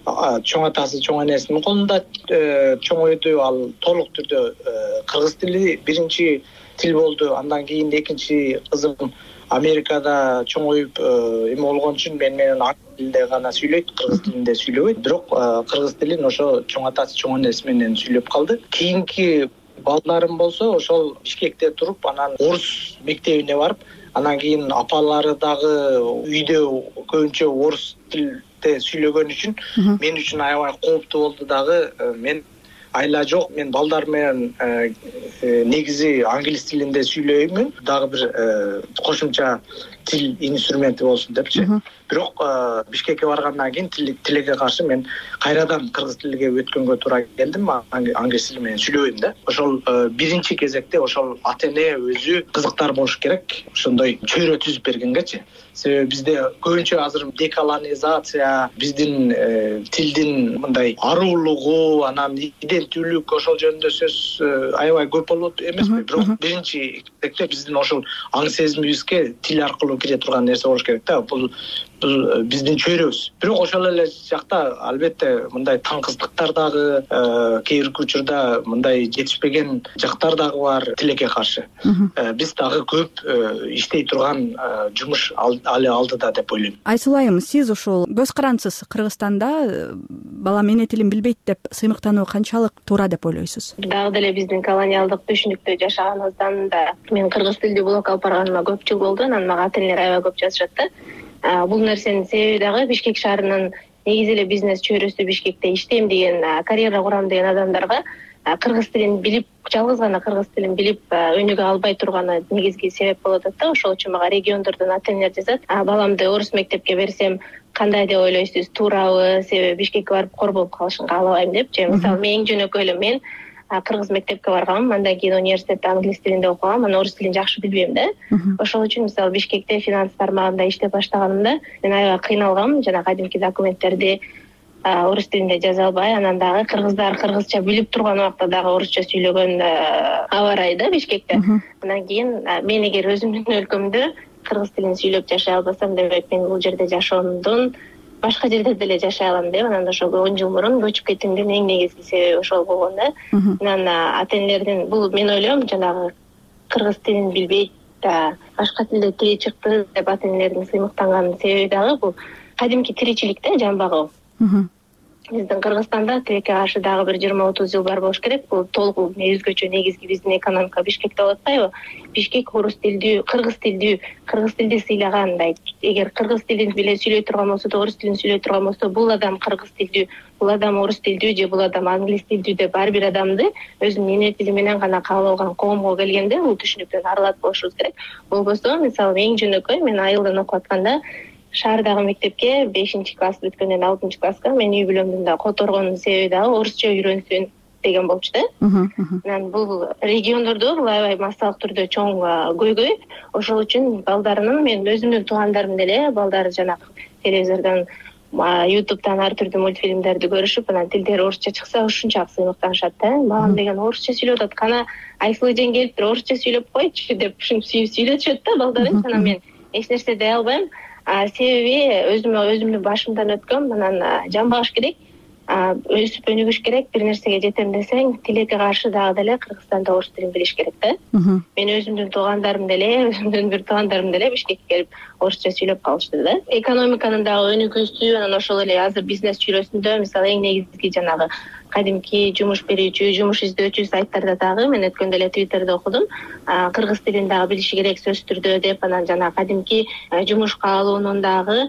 S1: чоң атасы, чоң энесинин колунда чоңойду, ал толук түрдө кыргыз тили биринчи тил болду. Андан кийин экинчи кызым Америкада чоңоюп эме болгон үчүн мен менен ак тилде гана сүйлөйт, кыргыз тилинде сүйлөбөйт. Бирок кыргыз тилин ошо чоң атасы, чоң энеси менен сүйлөп калды. Кийинки балдарым болсо, ошол Бишкекте туруп, анан орус мектебине барып, анан кийин апалары дагы үйдө көбүнчө орус тилде сүйлөгөн үчүн мен үчүн аябай кооптуу болду дагы. Мен айла жок, мен балдар менен негизи англис тилинде сүйлөймүн, дагы бир кошумча тил инструменти болсун депчи. Бирок Бишкекке баргандан кийин тилекке каршы мен кайрадан кыргыз тилиге өткөнгө туура келдим. Англис тили менен сүйлөбөйм да. Ошол биринчи кезекте ошол ата-эне өзү кызыктар болуш керек, ошондой чөйрө түзүп бергенгечи. Себеби бизде көбүнчө азыр деколонизация, биздин тилдин мындай аруулугу, анан иденттүүлүк, ошол жөнүндө сөз аябай көп болот эмеспи? Бирок биринчи кезекте биздин ошол аң сезимибизге тил аркылуу кире турган нерсе болуш керек да. Бул бул биздин чөйрөбүз. Бирок ошол эле жакта албетте мындай таңкыздыктар дагы, кээ бир учурда мындай жетишпеген жактар дагы бар тилекке каршы. Биз дагы көп иштей турган жумуш али алдыда деп ойлойм.
S5: Айсулуу айым, сиз ошол көз карандысыз Кыргызстанда балам эне тилин билбейт деп сыймыктануу канчалык туура деп ойлойсуз?
S3: Дагы деле биздин колониалдык түшүнүктө жашаганыбыздан да мен кыргыз тилди блок алып барганыма көп жыл болду. Анан мага ата-энелер аябай көп жазышат да. Бул нерсенин себеби дагы Бишкек шаарынын негизи эле бизнес чөйрөсү Бишкекте иштейм деген, карьера курам деген адамдарга кыргыз тилин билип, жалгыз гана кыргыз тилин билип өнүгө албай турганы негизги себеп болуп атат да. Ошол үчүн мага региондордон ата-энелер жазат. Баламды орус мектепке берсем кандай деп ойлойсуз, туурабы? Себеби Бишкекке барып кор болуп калышын каалабайм деп. Же мисалы мен жөнөкөй эле мен кыргыз мектепке баргам, андан кийин университетте англис тилинде окугам, анан орус тилин жакшы билбейм да. Ошол үчүн мисалы Бишкекте финанс тармагында иштеп баштаганымда мен аябай кыйналгам, жана кадимки документтерди орус тилинде жаза албай, анан дагы кыргыздар кыргызча билип турган убакта дагы орусча сүйлөгөн аба ырайы да Бишкекте. Андан кийин мен эгер өзүмдүн өлкөмдө кыргыз тилин сүйлөп жашай албасам, демек мен бул жерде жашоомдун башка жерде деле жашай алам деп, анан ошол он жыл мурун көчүп кеткемдин эң негизги себеби ошол болгон да. Анан ата энелердин бул мен ойлойм жанагы кыргыз тилин билбейт, башка тилде тили чыкты деп ата энелердин сыймыктанганын себеби дагы бул кадимки тиричилик да, жан багуу. Биздин Кыргызстанда тилекке каршы дагы бир жыйырма отуз жыл бар болуш керек. Бул толугу өзгөчө негизги биздин экономика Бишкекте болуп атпайбы? Бишкек орус тилдүү, кыргыз тилдүү, кыргыз тилди сыйлагандай. Эгер кыргыз тилин биле сүйлөй турган болсо, орус тилин сүйлөй турган болсо, бул адам кыргыз тилдүү, бул адам орус тилдүү же бул адам англис тилдүү деп ар бир адамды өзүнүн эне тили менен гана кабыл алган коомго келгенде бул түшүнүктөн арылат болушубуз керек. Болбосо, мисалы эң жөнөкөй мен айылдан окуп атканда шаардагы мектепке бешинчи класс бүткөндөн алтынчы класска мен үй бүлөмдүн да которгонунун себеби дагы орусча үйрөнсүн деген болчу да. Анан бул региондордо бул аябай массалык түрдө чоң көйгөй. Ошол үчүн балдарынын, мен өзүмдүн туугандарым деле балдары жанагы телевизордон, ютубтан ар түрдүү мультфильмдерди көрүшүп, анан тилдери орусча чыкса ушунчалык сыймыктанышат да. Балам деген орусча сүйлөп атат, кана Айсыл эжең келиптир, орусча сүйлөп койчу деп ушинтип сүйлөтүшөт да балдарым. Анан мен эч нерсе дей албайм. Себеби өзүмө өзүмдүн башымдан өткөн, анан жамбаш керек, өсүп өнүгүш керек. Бир нерсеге жетем десең, тилекке каршы дагы деле Кыргызстанда орус тилин билиш керек да. Мен өзүмдүн туугандарым деле, өзүмдүн бир туугандарым деле Бишкекке келип орусча сүйлөп калышты да. Экономиканын дагы өнүгүүсү, анан ошол эле азыр бизнес чүйрөсүндө, мисалы эң негизги жанагы кадимки жумуш берүүчү, жумуш издөөчү сайттарда дагы мен өткөндө эле Twitterде окудум. Кыргыз тилин дагы билиши керек сөзсүз түрдө деп, анан жана кадимки жумушка алуунун дагы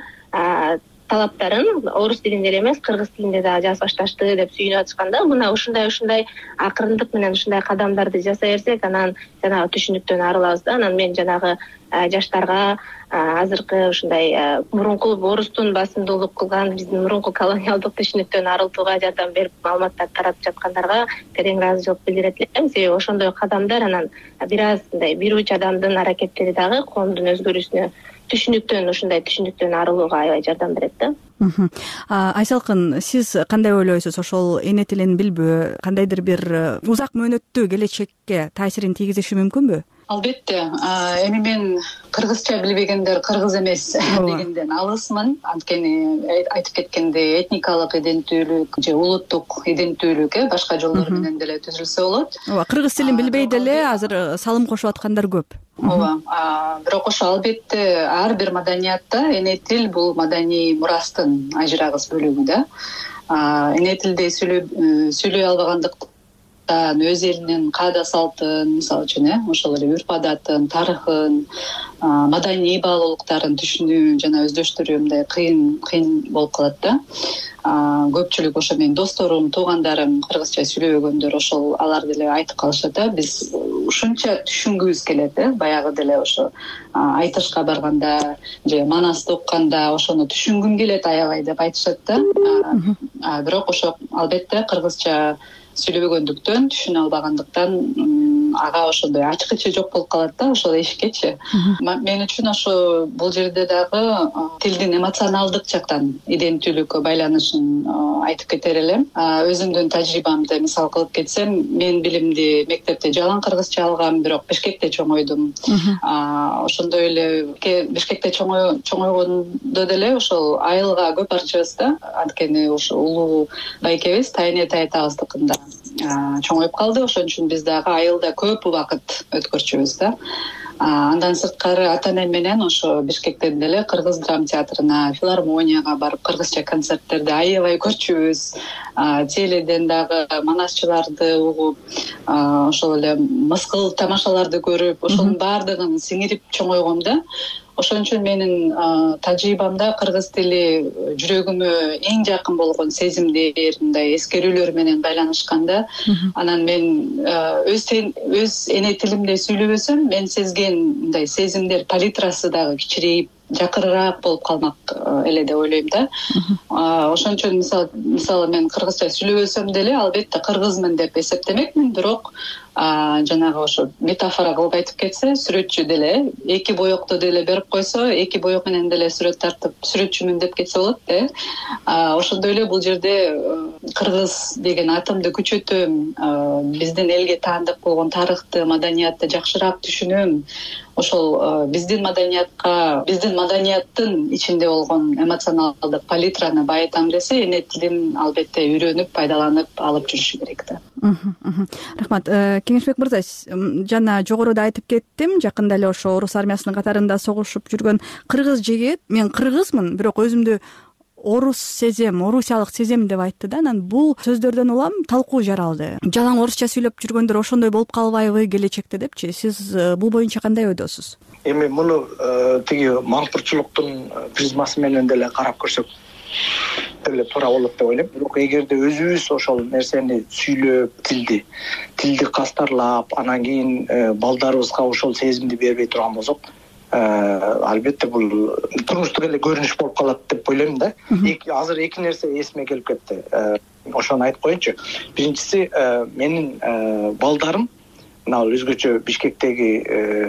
S3: талаптарын орус тилинде эле эмес, кыргыз тилинде дагы жазып башташты деп сүйүнүп атышканда, мына ушундай ушундай акырындык менен ушундай кадамдарды жасай берсек, анан жанагы түшүнүктөн арылабыз да. Анан мен жанагы жаштарга азыркы ушундай мурунку орустун басымдуулук кылган биздин мурунку колониалдык түшүнүктөн арылтууга жардам берип, маалыматтар таратып жаткандарга терең ыраазычылык билдирет элем. Себеби ошондой кадамдар анан бир аз мындай бир уч адамдын аракеттери дагы коомдун өзгөрүүсүнө, түшүнүктөн, ушундай түшүнүктөн арылууга аябай жардам берет да.
S5: Айсалкын, сиз кандай ойлойсуз? Ошол эне тилин билбөө кандайдыр бир узак мөөнөттүү келечекке таасирин тийгизиши мүмкүнбү?
S8: Албетте, эми мен кыргызча билбегендер кыргыз эмес дегенден алысмын. Анткени айтып кеткендей, этникалык иденттүүлүк же улуттук иденттүүлүк башка жолдор менен деле түзүлсө болот.
S5: Ооба, кыргыз тилин билбей деле азыр салым кошуп аткандар көп.
S8: Ооба, бирок ошо албетте ар бир маданиятта эне тил бул маданий мурастын ажырагыс бөлүгү да. Эне тилде сүйлөй албагандык өз элинин каада салтын, мисалы үчүн, э, ошол эле үрп адатын, тарыхын, маданий баалуулуктарын түшүнүү жана өздөштүрүү мындай кыйын кыйын болуп калат да. Көпчүлүк ошо менин досторум, туугандарым кыргызча сүйлөбөгөндөр ошол алар деле айтып калышат да. Биз ушунча түшүнгүбүз келет, э, баягы деле ошо айтышка барганда же манасты укканда ошону түшүнгүм келет аябай деп айтышат да. Бирок ошо албетте кыргызча сүйлөбөгөндүктөн, түшүнө албагандыктан ага ошондой ачкычы жок болуп калат да, ошол эшиккечи. Мен үчүн ошо бул жерде дагы тилдин эмоционалдык жактан иденттүүлүккө байланышын айтып кетер элем. Өзүмдүн тажрыйбамды мисал кылып кетсем, мен билимди мектепте жалаң кыргызча алгам, бирок Бишкекте чоңойдум. Ошондой эле Бишкекте чоңойгондо деле ошол айылга көп барчубыз да. Анткени ошо улуу байкебиз, тайэне тайтабыздыкында чоңоюп калды. Ошон үчүн биз дагы айылда көп убакыт өткөрчүбүз да. Андан сырткары ата-энем менен ошо Бишкекте деле кыргыз драма театрына, филармонияга барып кыргызча концерттерди аябай көрчүбүз. Теледен дагы манасчыларды угуп, ошол эле мыскыл тамашаларды көрүп, ошонун баардыгын сиңирип чоңойгом да. Ошон үчүн менин тажрыйбамда кыргыз тили жүрөгүмө эң жакын болгон сезимдер, мындай эскерүүлөр менен байланышканда, анан мен өз өз эне тилимде сүйлөбөсөм, мен сезген мындай сезимдер палитрасы дагы кичирейип, жакырыраак болуп калмак эле деп ойлойм да. Ошон үчүн мисалы мисалы мен кыргызча сүйлөбөсөм деле албетте кыргызмын деп эсептемекмин, бирок жанагы ошо метафора кылып айтып кетсе, сүрөтчү деле эки боёкту деле берип койсо, эки боёк менен деле сүрөт тартып сүрөтчүмүн деп кетсе болот да. Ошондой эле бул жерде кыргыз деген атымды күчөтөм, биздин элге таандык болгон тарыхты, маданиятты жакшыраак түшүнөм. Ошол биздин маданиятка, биздин маданияттын ичинде болгон эмоционалдык палитраны байытам десе, эне тилин албетте үйрөнүп, пайдаланып алып жүрүш керек да.
S5: Рахмат. Кеңешбек мырза, жана жогоруда айтып кеттим, жакында эле ошо орус армиясынын катарында согушуп жүргөн кыргыз жигит, мен кыргызмын, бирок өзүмдү орус сезем, орусиялык сезем деп айтты да. Анан бул сөздөрдөн улам талкуу жаралды. Жалаң орусча сүйлөп жүргөндөр ошондой болуп калбайбы келечекте депчи? Сиз бул боюнча кандай ойдосуз?
S1: Эми муну тиги маңкурчулуктун призмасы менен деле карап көрсөк деле туура болот деп ойлойм. Бирок эгерде өзүбүз ошол нерсени сүйлөп, тилди тилди кастарлап, анан кийин балдарыбызга ошол сезимди бербей турган болсок, албетте бул турмуштук эле көрүнүш болуп калат деп ойлойм да. Азыр эки нерсе эсиме келип кетти. Ошону айтып коеюнчу. Биринчиси, менин балдарым мына өзгөчө Бишкектеги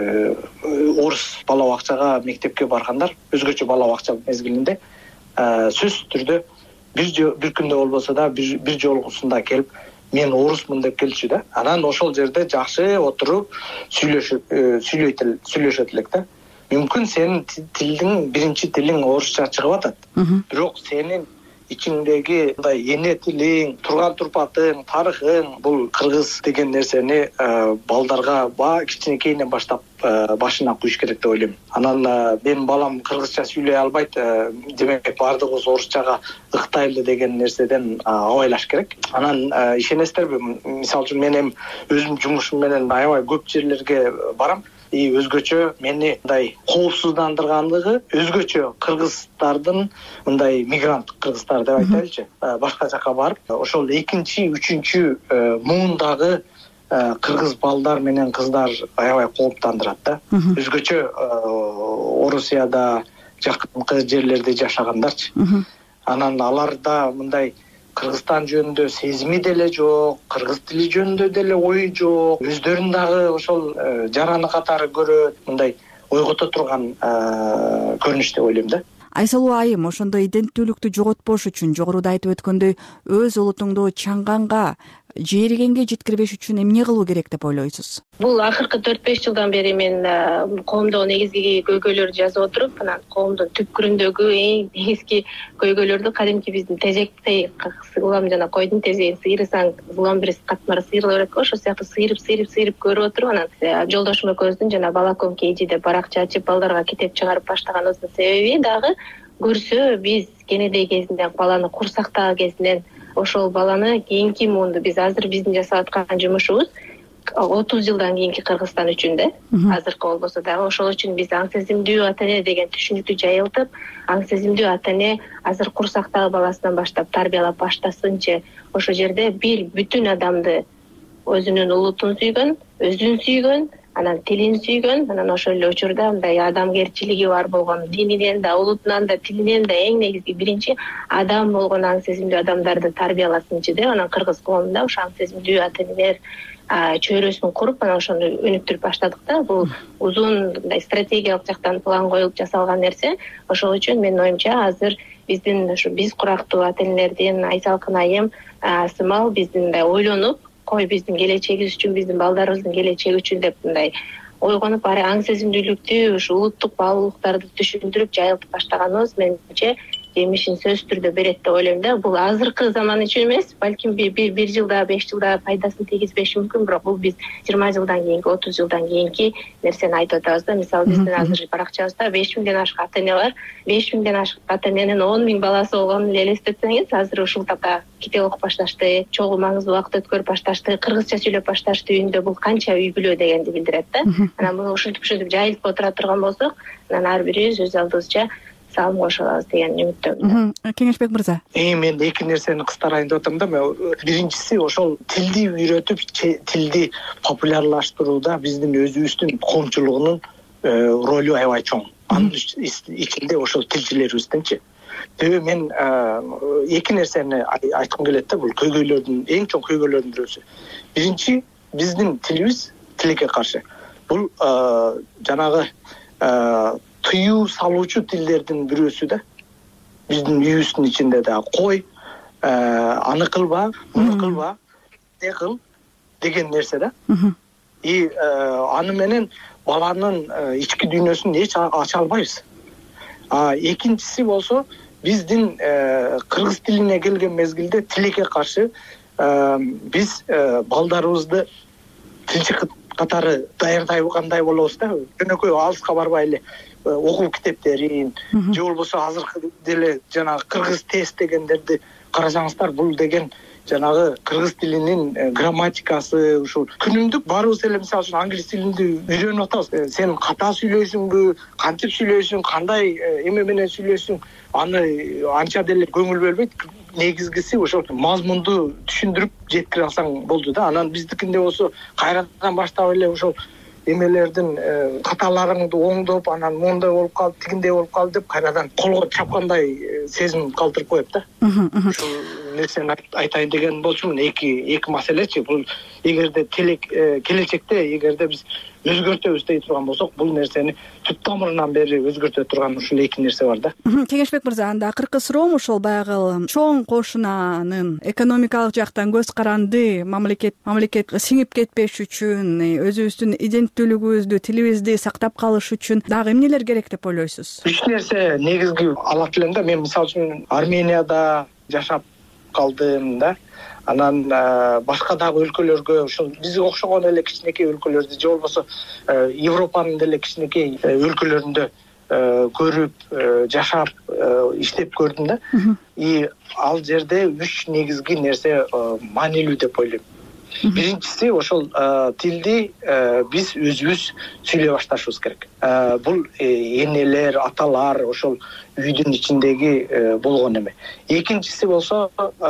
S1: орус бала бакчага мектепке баргандар, өзгөчө бала бакча мезгилинде сөзсүз түрдө бир бир күндө болбосо да бир жолгусунда келип, мен орусмун деп келчү да. Анан ошол жерде жакшы отуруп сүйлөшүп сүйлөшөт элек да. Мүмкүн сенин тилдин биринчи тилиң орусча чыгып атат. Бирок сенин ичиңдеги мындай эне тилиң, турган турпатың, тарыхың, бул кыргыз деген нерсени балдарга ба кичинекейинен баштап башына куюш керек деп ойлойм. Анан менин балам кыргызча сүйлөй албайт, демек баардыгыбыз орусчага ыктайлы деген нерседен абайлаш керек. Анан ишенесиздерби, мисалы үчүн мен эми өзүм жумушум менен аябай көп жерлерге барам. И өзгөчө мени мындай коопсуздандыргандыгы өзгөчө кыргыздардын, мындай мигрант кыргыздар деп айтайлычы, башка жака барып, ошол экинчи, үчүнчү муундагы кыргыз балдар менен кыздар аябай кооптандырат да. Өзгөчө Орусияда жакынкы жерлерде жашагандарчы. Анан аларда мындай Кыргызстан жөнүндө сезими деле жок, кыргыз тили жөнүндө деле ою жок. Өздөрүн дагы ошол жараны катары көрөт, мындай ойгото турган көрүнүш деп ойлойм да.
S5: Айсалуу айым, ошондой иденттүүлүктү жоготпош үчүн жогоруда айтып өткөндөй өз улутуңду чаңганга, жээригенге жеткирбеш үчүн эмне кылуу керек деп ойлойсуз?
S3: Бул акыркы төрт беш жылдан бери мен коомдогу негизги көйгөйлөрдү жазып отуруп, анан коомдун түпкүрүндөгү эң негизги көйгөйлөрдү кадимки биздин тезектей улам жана койдун тезегин сыйрысаң, улам бир катмары сыйрыла берет го, ошол сыяктуу сыйрып сыйрып сыйрып көрүп отуруп, анан жолдошум экөөбүздүн жана балаком кейжи деп баракча ачып балдарга китеп чыгарып баштаганыбыздын себеби дагы көрсө биз кенедей кезинде баланы курсактагы кезинен ошол баланы кийинки муунду биз азыр биздин жасап аткан жумушубуз отуз жылдан кийинки Кыргызстан үчүн да, азыркы болбосо дагы ошол үчүн биз аң сезимдүү ата эне деген түшүнүктү жайылтып, аң сезимдүү ата эне азыр курсактагы баласынан баштап тарбиялап баштасынчы, ошол жерде бир бүтүн адамды, өзүнүн улутун сүйгөн, өзүн сүйгөн, анан тилин сүйгөн, анан ошол эле учурда мындай адамгерчилиги бар болгон, дининен да, улутунан да, тилинен да эң негизги биринчи адам болгон аң сезимдүү адамдарды тарбияласынчы деп, анан кыргыз коомунда ошо аң сезимдүү ата энелер чөйрөсүн куруп, анан ошону өнүктүрүп баштадык да. Бул узун мындай стратегиялык жактан план коюлуп жасалган нерсе. Ошол үчүн менин оюмча азыр биздин ушу биз курактуу ата энелердин, Айсалкын айым сымал биздин мындай ойлонуп, кой биздин келечегибиз үчүн, биздин балдарыбыздын келечеги үчүн деп мындай ойгонуп, аре аң сезимдүүлүктү, ушу улуттук баалуулуктарды түшүндүрүп жайылтып баштаганыбыз менимче жемишин сөзсүз түрдө берет деп ойлойм да. Бул азыркы заман үчүн эмес, балким бир жылда, беш жылда пайдасын тийгизбеши мүмкүн, бирок бул биз жыйырма жылдан кийинки, отуз жылдан кийинки нерсени айтып атабыз да. Мисалы, биздин азыр баракчабызда беш миңден ашык ата эне бар. беш миңден ашык ата эненин он миң баласы болгонун эле элестетсеңиз, азыр ушул тапта китеп окуп башташты, чогуу маңыздуу убакыт өткөрүп башташты, кыргызча сүйлөп башташты үйүндө, бул канча үй бүлө дегенди билдирет да. Анан муну ушинтип ушинтип жайылтып отура турган болсок, анан ар бирибиз өз алдыбызча салым кошо алабыз деген үмүттөмүн.
S5: Кеңешбек мырза.
S1: Эми мен эки нерсени кыстарайын деп атам да. Биринчиси, ошол тилди үйрөтүп, тилди популярлаштырууда биздин өзүбүздүн коомчулугунун ролу аябай чоң. анын ичинде ошол тилчилерибиздинчи. Себеби мен эки нерсени айткым келет да, бул көйгөйлөрдүн эң чоң көйгөйлөрдүн бирөөсү. Биринчи, биздин тилибиз тилекке каршы. Бул жанагы тыюу салуучу тилдердин бирөөсү да. Биздин үйүбүздүн ичинде да кой, аны кылба, муну кылба, не кыл деген нерсе да. И аны менен баланын ички дүйнөсүн эч ача албайбыз. А экинчиси болсо, биздин кыргыз тилине келген мезгилде тилекке каршы биз балдарыбызды тилчи катары даярдайбы болобуз да. Жөнөкөй алыска барбай эле окуу китептерин же болбосо азыркы деле жанагы кыргыз тест дегендерди карасаңыздар, бул деген жанагы кыргыз тилинин грамматикасы, ушул күнүмдүк баарыбыз эле мисалы үчүн англис тилинди үйрөнүп атабыз. Сен ката сүйлөйсүңбү, кантип сүйлөйсүң, кандай эме менен сүйлөйсүң, аны анча деле көңүл бөлбөйт. Негизгиси ошол мазмунду түшүндүрүп жеткире алсаң болду да. Анан биздикинде болсо кайрадан баштап эле ошол эмелердин каталарыңды оңдоп, анан моундай болуп калды, тигиндей болуп калды деп кайрадан колго чапкандай сезим калтырып коет да. Ушул нерсени айтайын деген болчумун. Эки эки маселечи. Бул эгерде келечекте эгерде биз өзгөртөбүз дей турган болсок, бул нерсени түп тамырынан бери өзгөртө турган ушул эки нерсе бар да.
S5: Кеңешбек мырза, анда акыркы суроом ошол баягы чоң кошунанын экономикалык жактан көз каранды мамлекет мамлекет сиңип кетпеш үчүн, өзүбүздүн иденттүүлүгүбүздү, тилибизди сактап калыш үчүн дагы эмнелер керек деп ойлойсуз?
S1: Үч нерсе негизги алат элем да. Мен мисалы үчүн Арменияда жашап калдым да. Анан башка дагы өлкөлөргө, ошол бизге окшогон эле кичинекей өлкөлөрдү же болбосо Европанын деле кичинекей өлкөлөрүндө көрүп, жашап, иштеп көрдүм да. И ал жерде үч негизги нерсе маанилүү деп ойлойм. Биринчиси ошол тилди биз өзүбүз сүйлөй башташыбыз керек. Бул энелер, аталар ошол үйдүн ичиндеги болгон эме. Экинчиси болсо,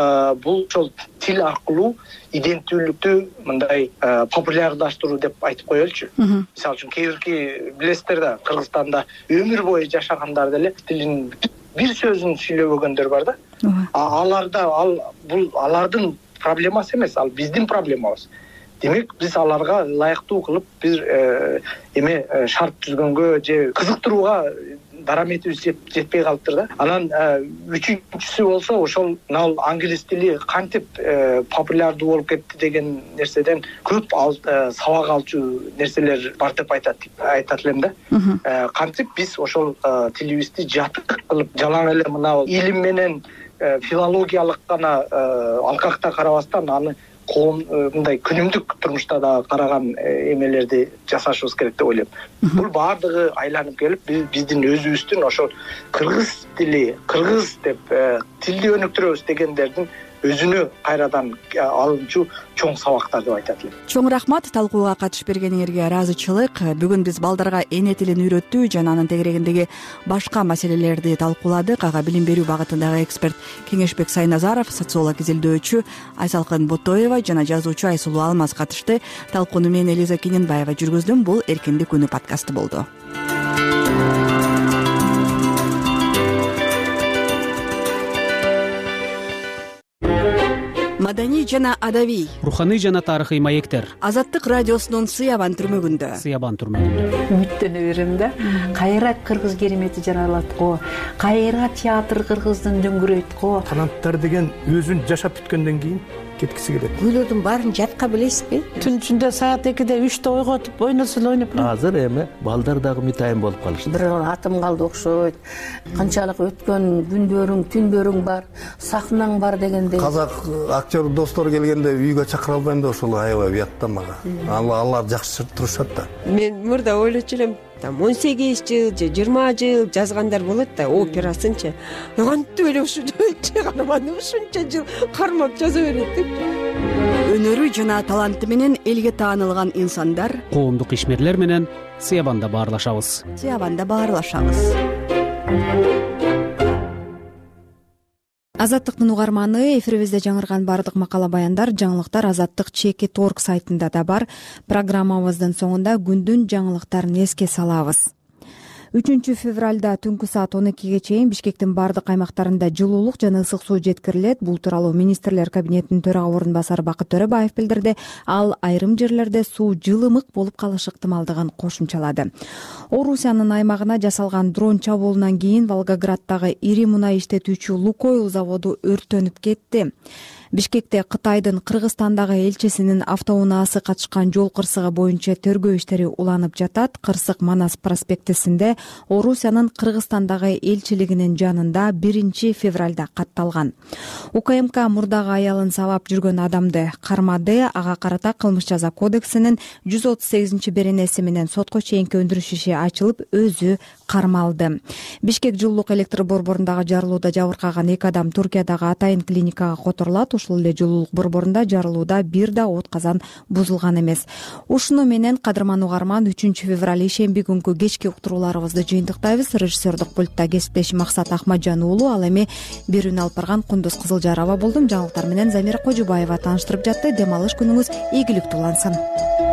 S1: бул ошол тил аркылуу иденттүүлүктү мындай популярдаштыруу деп айтып коелучу. Мисалы үчүн кээ бирки билесиздер да, Кыргызстанда өмүр бою жашагандар деле тилин бир сөзүн сүйлөбөгөндөр бар да. Аларда ал бул алардын проблемасы эмес, ал биздин проблемабыз. Демек, биз аларга ылайыктуу кылып бир эме шарт түзгөнгө же кызыктырууга дараметибиз жетпей калыптыр да. Анан үчүнчүсү болсо, ошол ал англис тили кантип популярдуу болуп кетти деген нерседен көп сабак алчу нерселер бар деп айтат айтат элем да. Кантип биз ошол тилибизди жатык кылып, жалаң эле мына илим менен филологиялык гана алкакта карабастан, аны коом мындай күнүмдүк турмушта да караган эмелерди жасашыбыз керек деп ойлойм. Бул баардыгы айланып келип, биздин өзүбүздүн ошол кыргыз тили, кыргыз деп тилди өнүктүрөбүз дегендердин өзүнө кайрадан алынчу чоң сабактар деп айтат элем.
S5: Чоң рахмат талкууга катышып бергениңерге ыраазычылык. Бүгүн биз балдарга эне тилин үйрөтүү жана анын тегерегиндеги башка маселелерди талкууладык. Ага билим берүү багытындагы эксперт Кеңешбек Сайназаров, социолог изилдөөчү Айсалкын Ботоева жана жазуучу Айсулуу Алмаз катышты. Талкууну мен Элиза Кененбаева жүргүздүм. Бул Эркиндик күнү подкасты болду. Маданий жана адабий,
S7: руханий жана тарыхый маектер.
S5: Азаттык радиосунун Сыябан түрмөгүндө.
S7: Сыябан түрмөгүндө.
S9: Үмүттөнө берем да. Кайра кыргыз керемети жаралат го. Кайра театр кыргыздын дөңгүрөйт го.
S10: Канаттар деген өзүн жашап бүткөндөн кийин кеткиси келет.
S11: Күйлөрдүн баарын жатка билесизби?
S12: Түн ичинде саат экиде үчтө ойготуп ойносо эле ойноп.
S20: Азыр эми балдар дагы мытайын болуп калышты.
S11: Бир атым калды окшойт. Канчалык өткөн күндөрүң, түндөрүң бар, сахнаң бар дегендей.
S10: Казак актер достор келгенде үйгө чакыра албайм да, ошол аябай уятта мага. Алар жакшы турушат да.
S11: Мен мурда ойлочу элем, там он сегиз жыл же жыйырма жыл жазгандар болот да, операсынчы. Кантип эле ушу чыгарманы ушунча жыл кармап жаза берет деп.
S5: Өнөрү жана таланты менен элге таанылган инсандар,
S7: коомдук ишмерлер менен Сыябанда баарлашабыз.
S5: Сыябанда баарлашабыз.
S2: Азаттыктын угарманы, эфирибизде жаңырган бардык макала баяндар, жаңылыктар Азаттык чеки точка орг сайтында да бар. Программабыздын соңунда күндүн жаңылыктарын эске салабыз. үчүнчү февралда түнкү саат он экиге чейин Бишкектин бардык аймактарында жылуулук жана ысык суу жеткирилет. Бул тууралуу министрлер кабинетинин төрага орун басары Бакыт Төрөбаев билдирди. Ал айрым жерлерде суу жылымык болуп калышы ыктымалдыгын кошумчалады. Орусиянын аймагына жасалган дрон чабуулунан кийин Волгограддагы ири мунай иштетүүчү Лукойл заводу өрттөнүп кетти. Бишкекте Кытайдын Кыргызстандагы элчисинин автоунаасы катышкан жол кырсыгы боюнча тергөө иштери уланып жатат. Кырсык Манас проспектисинде Орусиянын Кыргызстандагы элчилигинин жанында биринчи февралда катталган. УКМК мурдагы аялын сабап жүргөн адамды кармады. Ага карата кылмыш жаза кодексинин жүз отуз сегизинчи беренеси менен сотко чейинки өндүрүш иши ачылып, өзү кармалды. Бишкек жылуулук электр борборундагы жарылууда жабыркаган эки адам Туркиядагы Атайын клиникага которулат. Ушул эле жылуулук борборунда жарылууда бир да от казан бузулган эмес. Ушуну менен кадырман угарман үчүнчү февраль ишемби күнкү кечки уктурууларыбызды жыйынтыктайбыз. Режиссердик пультта кесиптешим Максат Ахмаджан уулу, ал эми берүүнү алып барган Кундуз Кызылжарова болдум. Жаңылыктар менен Замира Кожубаева тааныштырып жатты. Дем алыш күнүңүз ийгиликтүү улансын.